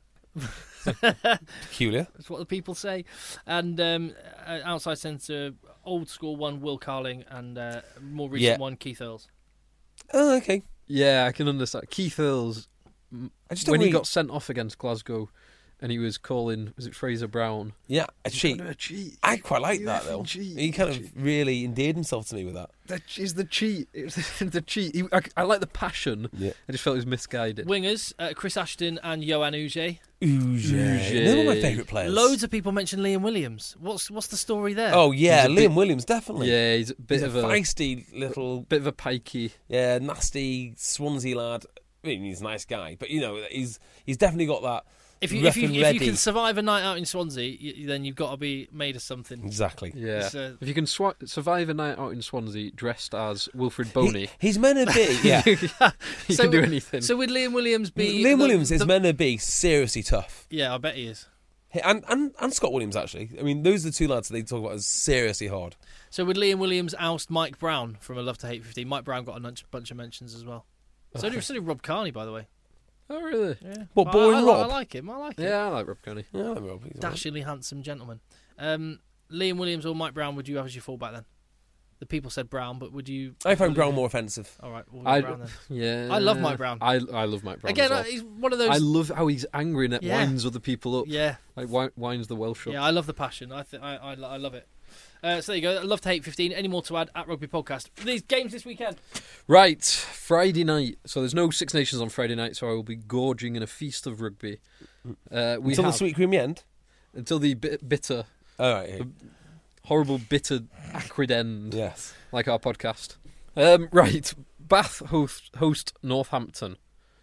Peculiar. That's what the people say. And um, uh, outside centre, old school one, Will Carling, and uh, more recent Yeah. one, Keith Earls. Oh, okay. Yeah, I can understand. Keith Earls, I just don't when really... he got sent off against Glasgow, and he was calling, was it Fraser Brown? Yeah, a cheat. A cheat. I quite like You that effing though. cheat. He kind Cheat. of really endeared himself to me with that. That is the cheat. It was the cheat. He, I, I like the passion. Yeah. I just felt it was misguided. Wingers, uh, Chris Ashton and Johan Uge. Uge. They're one of my favourite players. Loads of people mention Liam Williams. What's what's the story there? Oh yeah, He's a Liam bit- Williams definitely. Yeah, he's a bit He's of a a feisty little, bit of a pikey. yeah, nasty Swansea lad. I mean, he's a nice guy, but you know, he's he's definitely got that. If you rough if you and if you ready. can survive a night out in Swansea, you, then you've got to be made of something. Exactly. Yeah. It's, uh, If you can swa- survive a night out in Swansea dressed as Wilfred Boney, He, he's meant to be, yeah. you So- can do anything. So would Liam Williams be? Liam the- Williams is the- meant to be seriously tough. Yeah, I bet he is. Hey, And, and and Scott Williams actually. I mean, those are the two lads that they talk about as seriously hard. So would Liam Williams oust Mike Brown from A Love to Hate fifteen? Mike Brown got a bunch, bunch of mentions as well. So did, so did Rob Kearney, by the way. oh, really? Yeah. What, I- boring I, I, Rob? I like him. I like him. Yeah, I like Rob Kearney. Yeah, I'm Rob. He's all right. Dashingly handsome gentleman. Um, Liam Williams or Mike Brown, would you have as your fallback then? The people said Brown, but would you... I find Brown more offensive. All right, we'll go I, Brown then. yeah, I love Mike Brown. I I love Mike Brown. Again, as well. uh, he's one of those... I love how he's angry and it Yeah. winds other people up. Yeah, Like wi- winds the Welsh up. yeah, I love the passion. I th- I, I, I love it. Uh, so there you go. Love to Hate fifteen. Any more to add at Rugby Podcast? These games this weekend. Right, Friday night. So there's no Six Nations on Friday night, so I will be gorging in a feast of rugby. Uh, we Until have, the sweet creamy end. until the bit, bitter, All right. horrible, bitter, acrid end, Yes. like our podcast. Um, right, Bath host, host Northampton.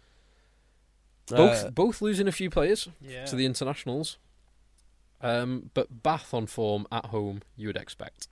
Both Uh, both losing a few players Yeah. to the internationals. Um, but Bath on form at home, you would expect.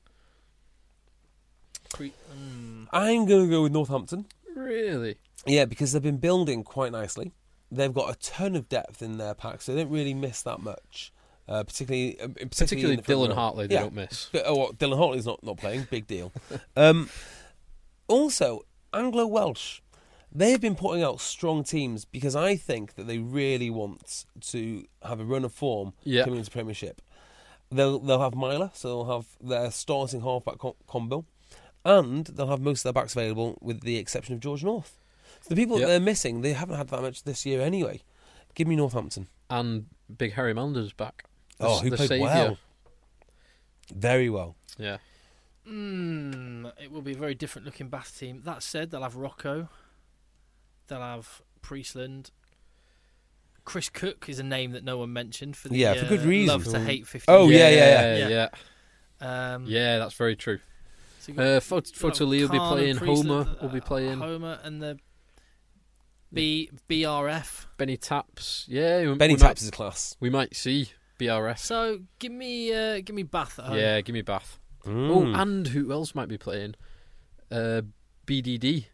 Cre- mm. I'm going to go with Northampton. Really? Yeah, because they've been building quite nicely. They've got a ton of depth in their pack, so they don't really miss that much. Uh, particularly, uh, particularly, Particularly in the front Dylan row. Hartley, they Yeah. don't miss. But, oh, well, Dylan Hartley's not, not playing. Big deal. um, also, Anglo Welsh. They've been putting out strong teams because I think that they really want to have a run of form Yeah. coming into Premiership. They'll they'll have Myler, so they'll have their starting halfback com- combo, and they'll have most of their backs available, with the exception of George North. So the people Yeah. that they're missing, they haven't had that much this year anyway. Give me Northampton. And Big Harry Manders back. The- Oh, who the played saviour. well, very well. Yeah. Mm, it will be a very different looking Bath team. That said, they'll have Rocco. They'll have Priestland. Chris Cook is a name that no one mentioned for the Yeah, for good uh, reason. Love to Hate fifteen. Oh, yeah, yeah, yeah, yeah. yeah. Um, Yeah, that's very true. so you've got- Uh, Fot- you've got Fotoli will be Khan and playing. Priestland, Homer will be uh, playing. Homer and the B BRF. Benny Taps. Yeah, we, Benny we Taps might, is a class. we might see B R S. So give me, uh, give me Bath at home. Yeah, give me Bath. Oh, Mm. and who else might be playing? Uh, B D D.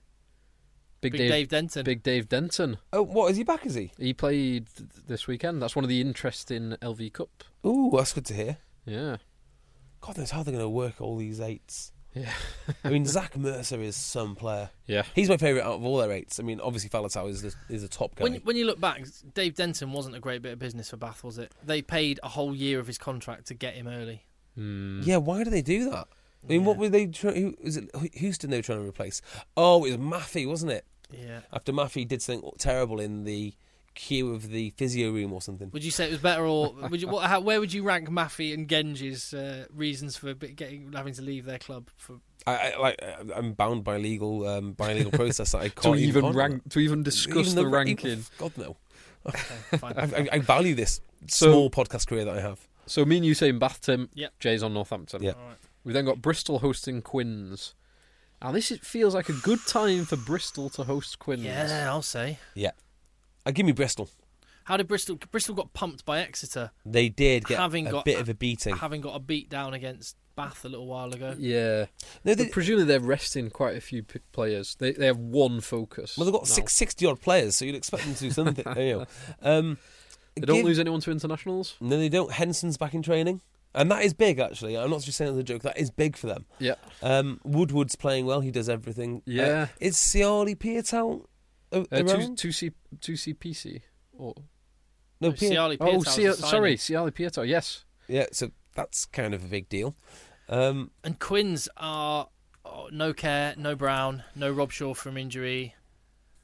Big, Big Dave, Dave Denton. Big Dave Denton. Oh, what, is he back, is he? He played th- this weekend. That's one of the interesting L V Cup. Ooh, that's good to hear. Yeah. God knows how they're going to work all these eights. Yeah. I mean, Zach Mercer is some player. Yeah. He's my favourite out of all their eights. I mean, obviously Falatau is the, is a top guy. When when you look back, Dave Denton wasn't a great bit of business for Bath, was it? They paid a whole year of his contract to get him early. Mm. Yeah, why do they do that? I mean, Yeah. what were they trying? Who, is it Houston they were trying to replace? Oh, it was Maffey, wasn't it? Yeah. After Maffey did something terrible in the queue of the physio room or something. Would you say it was better, or would you? What, how, where would you rank Maffey and Genji's uh, reasons for bit- getting having to leave their club? For I, I like. I'm bound by legal, um, by legal process that I can't To even comment rank, to even discuss Even the, ra- ranking. even- God no. okay, fine. I, I, I value this So- small podcast career that I have. So me and you saying Bath, Tim. Yep. Jay's on Northampton. Yeah. All right. We then got Bristol hosting Quins. Now this is, feels like a good time for Bristol to host Quins. Yeah, I'll say. Yeah, uh, give me Bristol. How did Bristol? Bristol got pumped by Exeter, They did get Having a got- bit of a beating. having got a beat down against Bath a little while ago. Yeah. No, they, But presumably they're resting quite a few p- players. They they have one focus. well, they've got now. six, sixty odd players, so you'd expect them to do something. you know. um, They don't give- lose anyone to internationals. No, they don't. Henson's back in training. And that is big, actually. I'm not just saying it as a joke. That is big for them. Yeah. Um, Woodward's playing well. He does everything. Yeah. Uh, is Ciali Pietau a- Uh, two around? two C two C P C. Or no, No, Piet- Ciali oh, Pietau's Cia- a signing. sorry, Ciali Pietau. Yes. Yeah, so that's kind of a big deal. Um, And Quins are oh, no care, no Brown, no Rob Shaw from injury.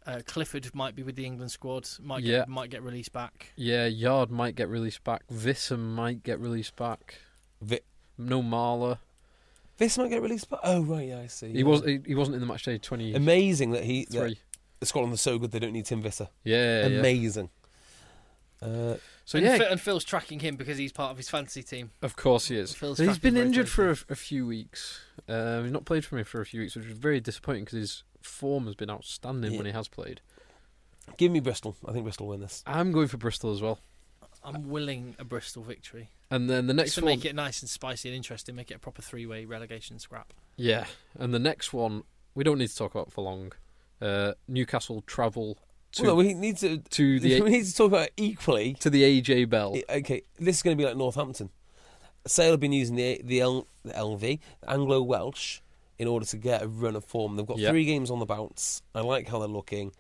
Uh, Clifford might be with the England squad. Might Yeah. get, might get released back. Yeah, Yard might get released back. Vissam might get released back. Vi- No Marler. This might get released, but oh right, yeah, I see. He yeah. was he, he wasn't in the match day twenty-three. Amazing that he that Scotland are so good they don't need Tim Visser. Yeah, yeah. Amazing. Uh, So and, yeah, Phil, and Phil's tracking him because he's part of his fantasy team. of course he is. Phil's So he's tracking been very injured for a, closely. a few weeks. Uh, he's not played for me for a few weeks, which is very disappointing because his form has been outstanding Yeah. when he has played. give me Bristol. I think Bristol win this. I'm going for Bristol as well. I'm willing a Bristol victory. And then the next Just to one, make it nice and spicy and interesting, make it a proper three-way relegation scrap. yeah. And the next one, we don't need to talk about for long. Uh, Newcastle travel to Well, no, we need to to the we need to talk about it equally. to the A J Bell. Okay, this is going to be like Northampton. Sale have been using the the, L, the L V, the Anglo Welsh, in order to get a run of form. They've got Yep. three games on the bounce. I like how they're looking.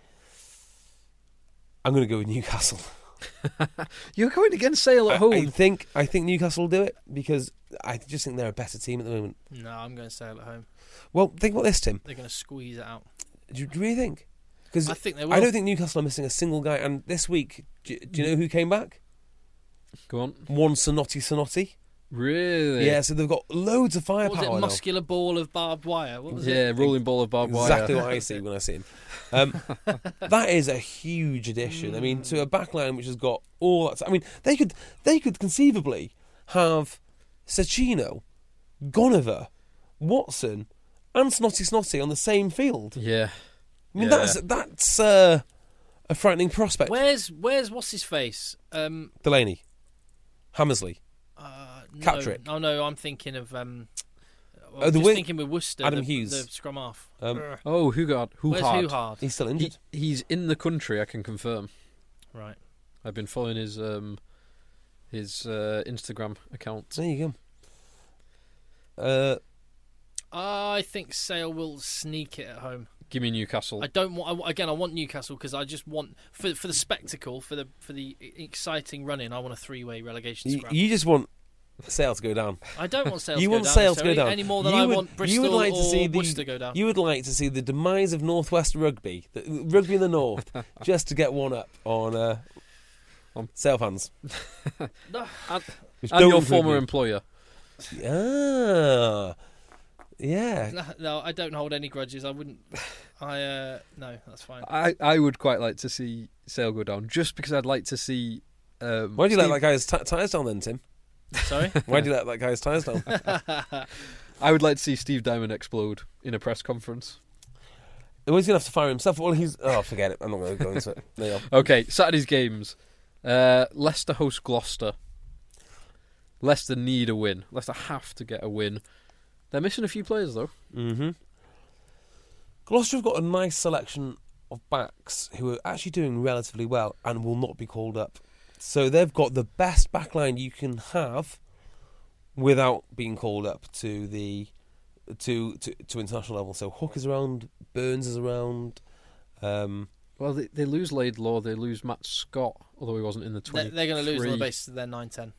I'm going to go with Newcastle. You're going against Sale at I, home. I think I think Newcastle will do it because I just think they're a better team at the moment. No, I'm going to Sale at home. Well, think about this, Tim. They're going to squeeze it out. Do you, do you really think? Because I think they will. I don't think Newcastle are missing a single guy. And this week, do, do you know who came back? Go on. One Sonotti Sonotti. Really? Yeah, so they've got loads of What was firepower it? now. Muscular ball of barbed wire. What was Yeah, it? rolling ball of barbed wire. Exactly what I see when I see him. Um, that is a huge addition. I mean, to a backline which has got all that. I mean, they could they could conceivably have Sacchino, Gonover, Watson, and Snotty Snotty on the same field. Yeah. I mean, Yeah. that's that's uh, a frightening prospect. Where's where's what's his face? Um, Delaney, Hammersley, uh, no, Catrick. Oh no, I'm thinking of. Um, Oh, I'm the just wing- thinking with Worcester, Adam the, Hughes. the scrum half. Um, Ugh. Oh, Hugard. Where's Hugard. Hugard? he's still He, injured. he's in the country, I can confirm. Right. I've been following his um, his uh, Instagram account. There you go. Uh, I think Sale will sneak it at home. Give me Newcastle. I don't want I, again. I want Newcastle because I just want for for the spectacle, for the for the exciting run-in. I want a three-way relegation you, scrap. you just want Sale to go down. I don't want Sale You to go want down Sale to go necessarily, down any more than You I would- want Bristol you would like to or see the, Worcester go down. You would like to see the demise of Northwest Rugby, the, rugby in the north, just to get one up on uh, On- Sale fans. No. Which and don't your include former me. employer. Ah, yeah. No, no, I don't hold any grudges. I wouldn't. I uh, no, that's fine. I, I would quite like to see Sale go down, just because I'd like to see. Um, Why do you Steve- let that guy's t- tyres down then, Tim? Sorry. Why do you let that guy's tyres down? I would like to see Steve Diamond explode in a press conference. Well, he's going to have to fire himself. Well, he's... Oh, forget it. I'm not going to go into it. There you go. Okay, Saturday's games. Uh, Leicester host Gloucester. Leicester need a win. Leicester have to get a win. They're missing a few players, though. Mm-hmm. Gloucester have got a nice selection of backs who are actually doing relatively well and will not be called up. So they've got the best backline you can have without being called up to the to to, to international level. So Hook is around, Burns is around. Um, Well, they, they lose Laidlaw, they lose Matt Scott, although he wasn't in the They're, twenty. they're going to lose on the basis of their nine ten.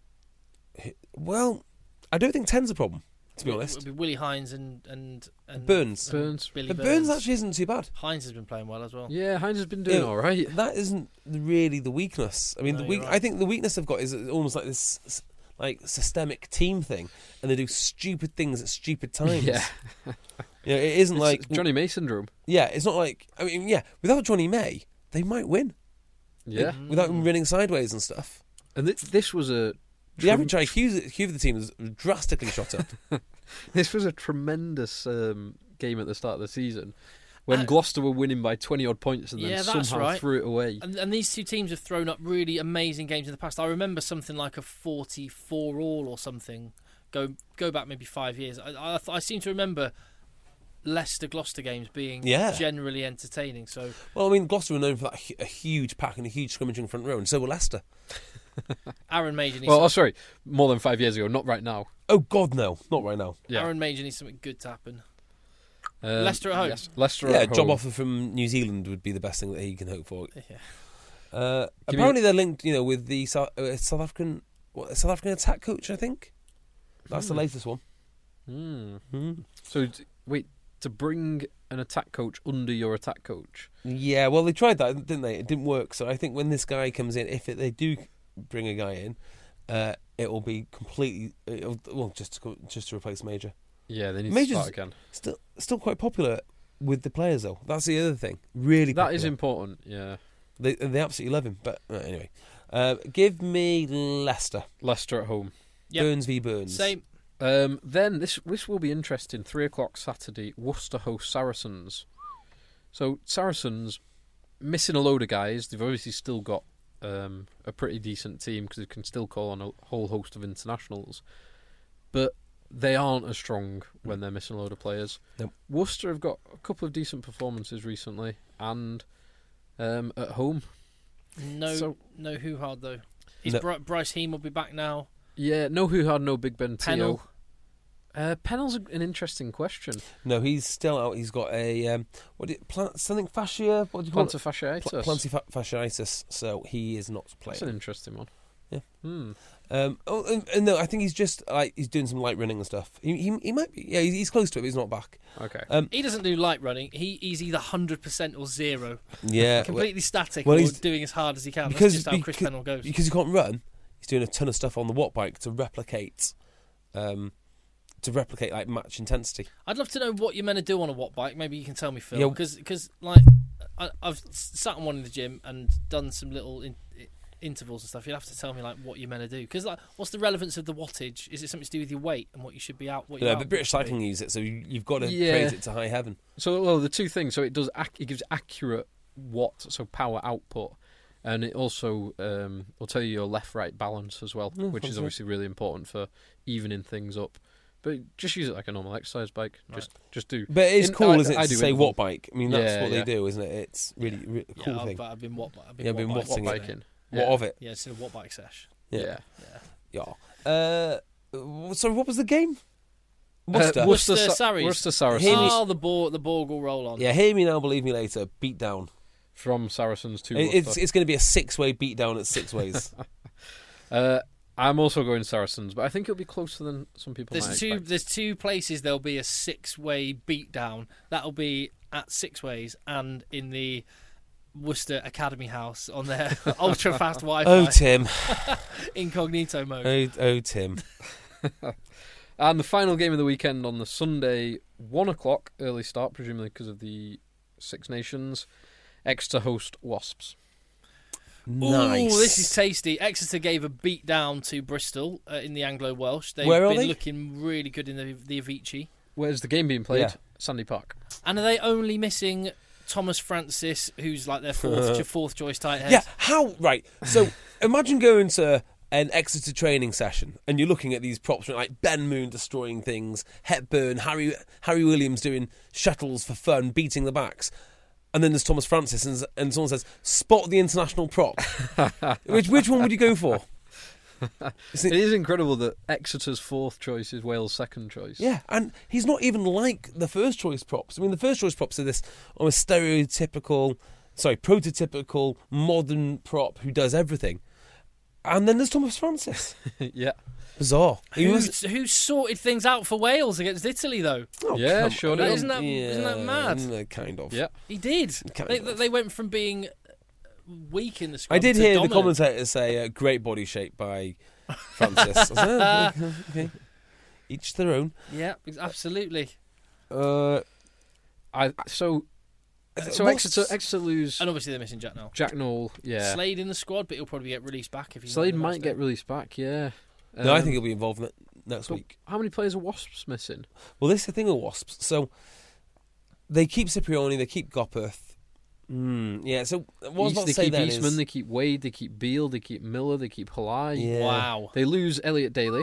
well, I don't think ten's a problem, to be honest. It'll be Willie Hines and and, and Burns. and Burns. Billy But Burns. Burns actually isn't too bad. Hines has been playing well as well. Yeah, Hines has been doing Yeah, all right. That isn't really the weakness. I mean, No, the you're weak, right. I think the weakness they've got is almost like this, s- like systemic team thing, and they do stupid things at stupid times. Yeah. You know, it isn't It's like Johnny May syndrome. Yeah, it's not like I mean, yeah. Without Johnny May, they might win. Yeah. Without him running sideways and stuff. And th- this was a The average I Q of the team is drastically shot up. this was a tremendous um, game at the start of the season when Uh, Gloucester were winning by twenty odd points and then Yeah, that's somehow right. threw it away. And, and these two teams have thrown up really amazing games in the past. I remember something like a forty-four all or something. Go go back maybe five years. I I, I seem to remember Leicester Gloucester games being Yeah. generally entertaining. So Well, I mean, Gloucester were known for that hu- a huge pack and a huge scrimmaging front row, and so were Leicester. Aaron Major needs Well, oh, some- sorry, more than five years ago, not right now. Oh God, no, not right now. Yeah. Aaron Major needs something good to happen. Um, Leicester at home. Yes, Leicester Yeah, at job home. offer from New Zealand would be the best thing that he can hope for. Yeah. Uh, Give me- apparently, they're linked, you know, with the South, uh, South African, what, South African attack coach. I think that's the Hmm. latest one. Mm. Hmm. So, d- wait, to bring an attack coach under your attack coach. Yeah, well, they tried that, didn't they? It didn't work. So I think when this guy comes in, if it, they do bring a guy in, uh, it will be completely it'll, well just to, just to replace Major. Yeah, they need Major's to start again. Still, still quite popular with the players, though. That's the other thing. Really, That popular. is important. Yeah, They they absolutely love him. But uh, anyway, uh, give me Leicester. Leicester at home. Yep. Burns v Burns. Same. Um, then this this will be interesting. Three o'clock Saturday. Worcester host Saracens. So Saracens missing a load of guys. They've obviously still got um, a pretty decent team because they can still call on a whole host of internationals, but they aren't as strong when they're missing a load of players. Nope. Worcester have got a couple of decent performances recently, and um, at home. No, So- no hoo hard though. Is No. Bri- Bryce Heem will be back now. Yeah, no who had no Big Ben Pennell. Teo. Uh, Pennell's an interesting question. No, he's still out. He's got a um, what do you, plant, something fascia. What do you call Plantar it? fasciitis. Pl- plantar fa- fasciitis. So he is not That's an playing. interesting one. Yeah. Hmm. Um, oh, and, and no, I think he's just like he's doing some light running and stuff. He he, he might be. Yeah, he's, he's close to it. But he's not back. Okay. Um, He doesn't do light running. He he's either hundred percent or zero. yeah, Completely static. well, or he's- doing as hard as he can. because That's just how Chris because, Pennell goes. because he can't run. He's doing a ton of stuff on the watt bike to replicate, um, to replicate like match intensity. I'd love to know what you're meant to do on a watt bike. Maybe you can tell me, Phil. Yeah. Because like I, I've s- sat on one in the gym and done some little in, i- intervals and stuff. You'll have to tell me like what you're meant to do. Because like, what's the relevance of the wattage? Is it something to do with your weight and what you should be out? What Yeah, your but output British should be? Cycling use it, so you, you've got to Yeah. praise it to high heaven. So, well, the two things. So it does. Ac- it gives accurate watt, so power output, and it also um, will tell you your left-right balance as well, Yeah, which is fantastic. obviously really important for evening things up. But just use it like a normal exercise bike. Just, just do. But it's In- cool, I- isn't it? I To do say interval. watt bike. I mean, that's Yeah, what yeah. they do, isn't it? It's really, really a cool yeah, thing. I've, I've been watt. I've been Yeah, watt been bike watching it. today. biking. What Yeah. of it? Yeah, it's in a watt bike sesh. Yeah. Yeah. Uh, sorry, what was the game? Uh, Worcester. Worcester Sa- Sarries. Worcester Saracens Hear me- Oh, the ball, the ball will roll on. Yeah, hear me now, believe me later. Beat down. from Saracens to It- It's Worcester. it's going to be a six way beat down at six ways. Uh, I'm also going Saracens, but I think it'll be closer than some people might There's two. expect. There's two places there'll be a six-way beatdown. That'll be at Six Ways and in the Worcester Academy House on their ultra-fast Wi-Fi oh, Tim. incognito mode. Oh, oh, Tim. And the final game of the weekend on the Sunday, one o'clock, early start, presumably because of the Six Nations. Exeter host Wasps. Nice. Ooh, this is tasty. Exeter gave a beat down to Bristol uh, in the Anglo-Welsh. They've Where are been they? looking really good in the the Avicii. Where's the game being played? Yeah. Sandy Park. And are they only missing Thomas Francis, who's like their fourth fourth choice tight head? Yeah, how? Right. So imagine going to an Exeter training session and you're looking at these props like Ben Moon destroying things, Hepburn, Harry Harry Williams doing shuttles for fun, beating the backs. And then there's Thomas Francis, and, and someone says, "Spot the international prop." which which one would you go for? It is incredible that Exeter's fourth choice is Wales' second choice. Yeah, and he's not even like the first choice props. I mean, the first choice props are this almost stereotypical, sorry, prototypical modern prop who does everything. And then there's Thomas Francis. yeah. Bizarre. He Who, was- who sorted things out for Wales against Italy, though? Oh, Yeah, come sure on. did. Isn't that- isn't that mad? mm, Kind of. Yeah. He did. Kind They, of. they went from being weak in the scrum I did to hear dominant. the commentators say uh, great body shape by Francis. I was like, oh, okay, okay. Each their own. Yeah, absolutely. Uh, I so so what's- Exeter Exeter lose And obviously they're missing Jack Noel. Jack Knoll. Yeah. Slade in the squad, but he'll probably get released back if he's Slade not in the might match get day. released back. Yeah. no, I Um, think he'll be involved in it next but week. How many players are Wasps missing? Well, this is the thing with Wasps. So they keep Cipriani, they keep Gopperth. Mm, yeah, so what I was East- about they to say keep then Eastman, is... they keep Wade, they keep Beale, they keep Miller, they keep Halai. Yeah. Wow. They lose Elliot Daly,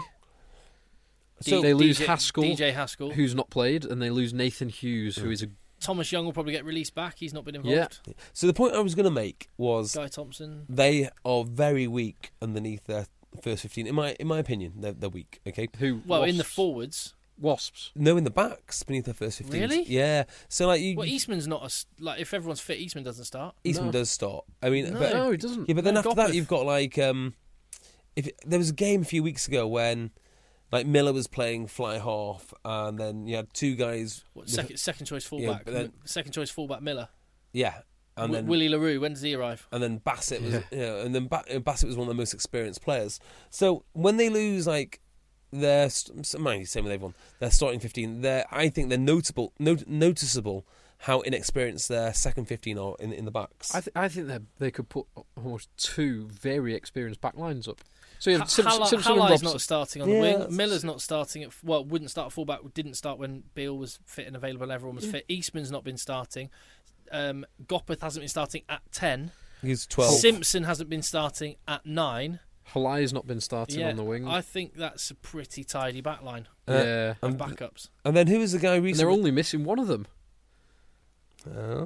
So they lose D J Haskell, D J Haskell. who's not played, and they lose Nathan Hughes, who is a Thomas Young will probably get released back. He's not been involved. yeah. So the point I was going to make was Guy Thompson. they are very weak underneath their first fifteen. In my in my opinion, they're, they're weak, okay? Who? Well, in the Wasps. forwards. Wasps. No, in the backs beneath their first fifteen. Really? Yeah. So, like, you, Well, Eastman's not a s- like if everyone's fit, Eastman doesn't start. Eastman No. does start. I mean, No. but, No, he doesn't. yeah, but then No, after Gopperth. that, you've got, like, um, if there was a game a few weeks ago when Like Miller was playing fly half, and then you had two guys. What, second second choice fullback. Yeah, but then- second choice fullback Miller. Yeah, and W- then Willie LaRue. When does he arrive? and then Bassett was, Yeah. you know, and then ba- Bassett was one of the most experienced players. So when they lose, like their, st- mind you, same with everyone, their starting fifteen, they're, I think they're notable, not- noticeable how inexperienced their second fifteen are in in the backs. I, th- I think that they could put almost two very experienced back lines up. So you Ha- have Sim- Hall- Simpson and Halley's Robson. not starting on Yeah, the wing. that's- Miller's not starting at well, wouldn't start at fullback. Didn't start when Beale was fit and available. And everyone was fit. Eastman's not been starting. Um, Gopperth hasn't been starting at ten. He's twelve. Simpson hasn't been starting at nine. Halai's not been starting Yeah, on the wing. I think that's a pretty tidy back line Uh, yeah, of and, backups. and then who was the guy and they're recently? only missing one of them. Uh,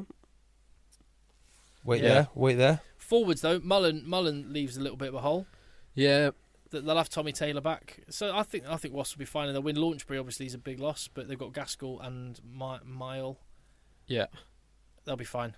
wait Yeah. there, wait there. Forwards though, Mullen Mullen leaves a little bit of a hole. Yeah, That they'll have Tommy Taylor back, so I think I think Wasps will be fine. And they'll win. Launchbury obviously is a big loss, but they've got Gaskell and My- Mile. yeah. They'll be fine.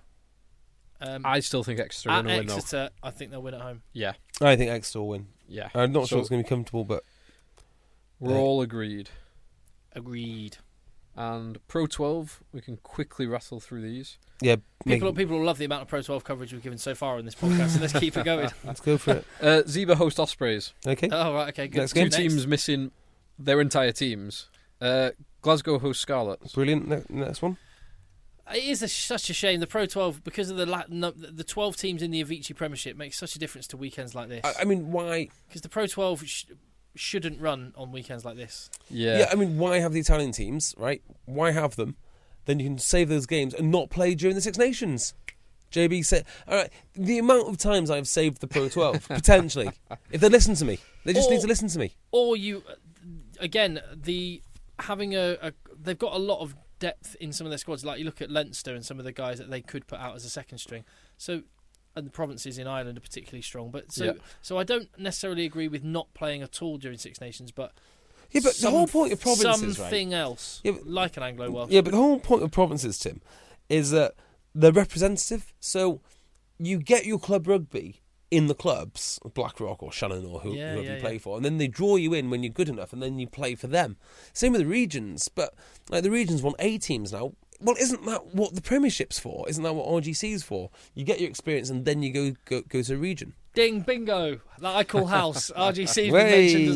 Um, I still think Exeter are at going to win though. Exeter, I think they'll win at home. Yeah, I think Exeter will win. yeah. I'm not sure So it's going to be comfortable, but we're Uh, all agreed. Agreed. And Pro twelve, we can quickly rattle through these. yeah, make- People people will love the amount of Pro twelve coverage we've given so far on this podcast, so let's keep it going. let's go for it. Uh, Zebra host Ospreys. Okay. Oh right, okay, good. Next Two game. teams missing their entire teams. Uh, Glasgow host Scarlets. Brilliant. Ne- Next one. It is a, such a shame the Pro twelve because of the la- no, the twelve teams in the Avicii Premiership makes such a difference to weekends like this. I, I mean, why? Because the Pro twelve sh- shouldn't run on weekends like this. Yeah. Yeah. I mean, why have the Italian teams, right? Why have them? Then you can save those games and not play during the Six Nations. J B said, all right, the amount of times I've saved the Pro twelve, potentially, if they listen to me. They just Or- need to listen to me. Or you, again, the having a, a they've got a lot of depth in some of their squads. Like you look at Leinster and some of the guys that they could put out as a second string. So, and the provinces in Ireland are particularly strong. But so, Yeah. so I don't necessarily agree with not playing at all during Six Nations. But Yeah, but some- the whole point of provinces, right? something else, Yeah, but- like an Anglo Welsh. Yeah, but the whole point of provinces, Tim, is that they're representative. So you get your club rugby in the clubs, Blackrock or Shannon or who, Yeah, whoever yeah, you play yeah. for, and then they draw you in when you're good enough, and then you play for them. Same with the regions, but like the regions want A teams now. Well, isn't that what the Premiership's for? Isn't that what R G C's for? You get your experience, and then you go go, go to a region. Ding, bingo. That I call house. R G C has been mentioned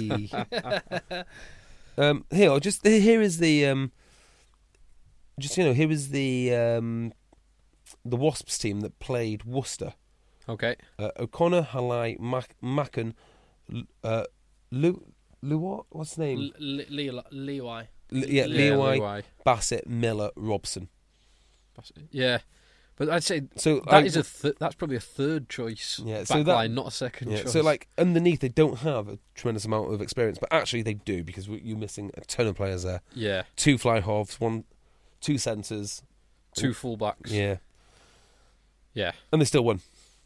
as well. um, here, I'll just here is the um, just you know here is the um, the Wasps team that played Worcester. Okay. Uh, O'Connor, Halai, Mac- Mackin, uh, Lu, Lu, what's his name? Leoi. Leoi. L- yeah, Yeah, Leoi, Leoi. Bassett, Miller, Robson. Yeah. But I'd say So that like, is a th- that's probably a third choice Yeah, back so that- line, not a second yeah, choice. so like underneath they don't have a tremendous amount of experience, but actually they do because we- you're missing a ton of players there. yeah, Two fly halves, one, two centres. two fullbacks. Yeah, Yeah. and they still won.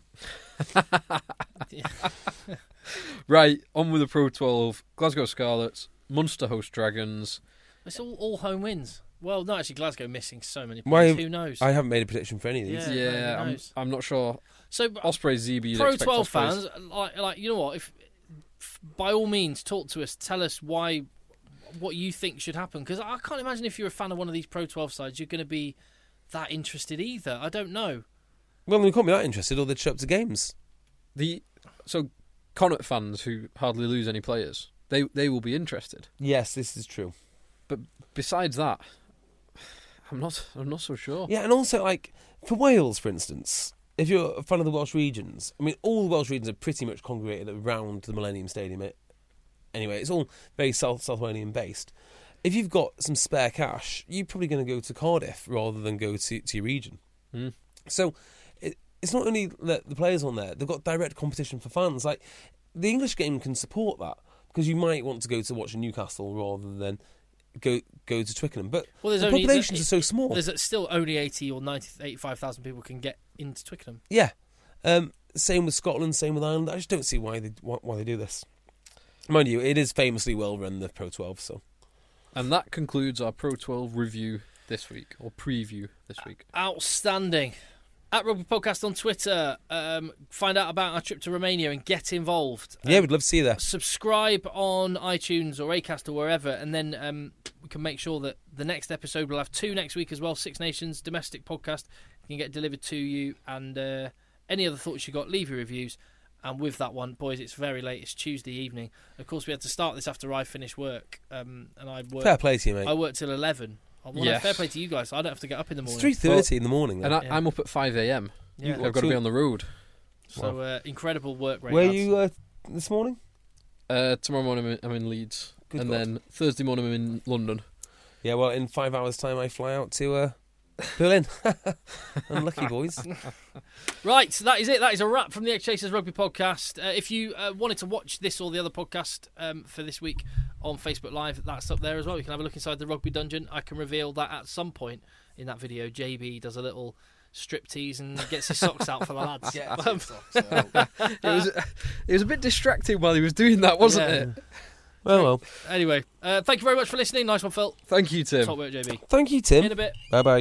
Right, on with the Pro twelve. Glasgow Scarlets, Munster host Dragons. It's all, all home wins. Well, no, actually, Glasgow missing so many Why- players. Who knows? I haven't made a prediction for any of these. Yeah, Yeah, no, who I'm, knows? I'm not sure. So, Osprey Z B. Pro twelve fans, like, like you know what? If, f by all means, talk to us. Tell us why, what you think should happen. Because I can't imagine if you're a fan of one of these Pro twelve sides, you're going to be that interested either. I don't know. Well, we can't be that interested, or they'd show up to games. The so Connacht fans who hardly lose any players, they they will be interested. Yes, this is true. But besides that, I'm not I'm not so sure. Yeah, and also like for Wales, for instance, if you're a fan of the Welsh regions, I mean, all the Welsh regions are pretty much congregated around the Millennium Stadium. It, anyway, it's all very South South Walian based. If you've got some spare cash, you're probably going to go to Cardiff rather than go to, to your region. Mm. So it, it's not only that the players on there; they've got direct competition for fans. Like the English game can support that because you might want to go to watch Newcastle rather than go go to Twickenham. But Well, there's the only- populations there- are so small. There's still only eighty or ninety, eighty-five thousand people can get into Twickenham. Yeah. Um, same with Scotland, same with Ireland. I just don't see why they why, why they do this. Mind you, it is famously well run, the Pro twelve, so. And that concludes our Pro twelve review this week, or preview this week. Outstanding. At Rugby Podcast on Twitter. Um, find out about our trip to Romania and get involved. Um, Yeah, we'd love to see you there. Subscribe on iTunes or Acast or wherever, and then um, we can make sure that the next episode, we'll have two next week as well, Six Nations domestic podcast, can get delivered to you. And uh, any other thoughts you got, leave your reviews. And with that one, boys, it's very late. It's Tuesday evening. Of course, we had to start this after I finished work. Um, and I worked, Fair play to you, mate. I worked till eleven. Well, Yes. Fair play to you guys. I don't have to get up in the It's morning. three thirty in the morning. And Then. I, Yeah. I'm up at five a.m. Yeah. I've got to be on the road. So uh, incredible work rate. Where are lads. you uh, this morning? Uh, tomorrow morning I'm in, I'm in Leeds. Good and God. then Thursday morning I'm in London. Yeah, well, in five hours' time, I fly out to uh, Berlin. Unlucky boys. Right, so that is it. That is a wrap from the X Chasers Rugby Podcast. Uh, if you uh, wanted to watch this or the other podcast um, for this week on Facebook Live, that's up there as well. You can have a look inside the Rugby Dungeon. I can reveal that at some point in that video, J B does a little striptease and gets his socks out for the lads. Yeah, Um, It was it was a bit distracting while he was doing that, wasn't Yeah. it? Well, well. Anyway, uh, thank you very much for listening. Nice one, Phil. Thank you, Tim. Top work, J B. Thank you, Tim. In a bit. Bye-bye.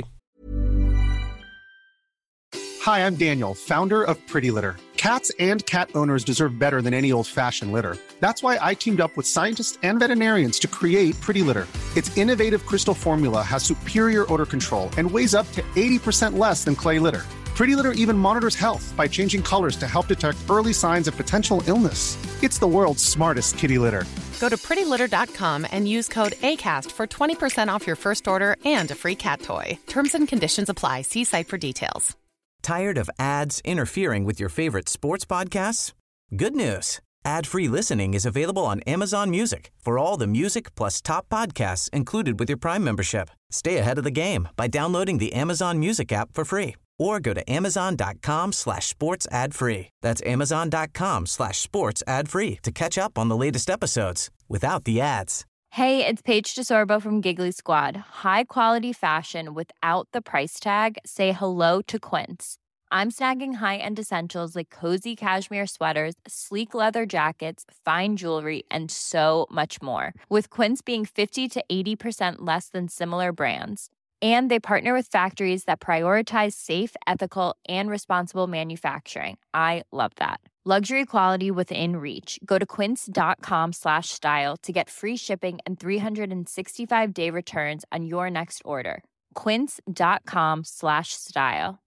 Hi, I'm Daniel, founder of Pretty Litter. Cats and cat owners deserve better than any old-fashioned litter. That's why I teamed up with scientists and veterinarians to create Pretty Litter. Its innovative crystal formula has superior odor control and weighs up to eighty percent less than clay litter. Pretty Litter even monitors health by changing colors to help detect early signs of potential illness. It's the world's smartest kitty litter. Go to pretty litter dot com and use code ACAST for twenty percent off your first order and a free cat toy. Terms and conditions apply. See site for details. Tired of ads interfering with your favorite sports podcasts? Good news. Ad-free listening is available on Amazon Music for all the music plus top podcasts included with your Prime membership. Stay ahead of the game by downloading the Amazon Music app for free or go to amazon.com slash sports ad free. That's amazon.com slash sports ad free to catch up on the latest episodes without the ads. Hey, it's Paige DeSorbo from Giggly Squad. High quality fashion without the price tag. Say hello to Quince. I'm snagging high-end essentials like cozy cashmere sweaters, sleek leather jackets, fine jewelry, and so much more. With Quince being fifty to eighty percent less than similar brands. And they partner with factories that prioritize safe, ethical, and responsible manufacturing. I love that. Luxury quality within reach. Go to quince.com slash style to get free shipping and three sixty-five day returns on your next order. Quince.com slash style.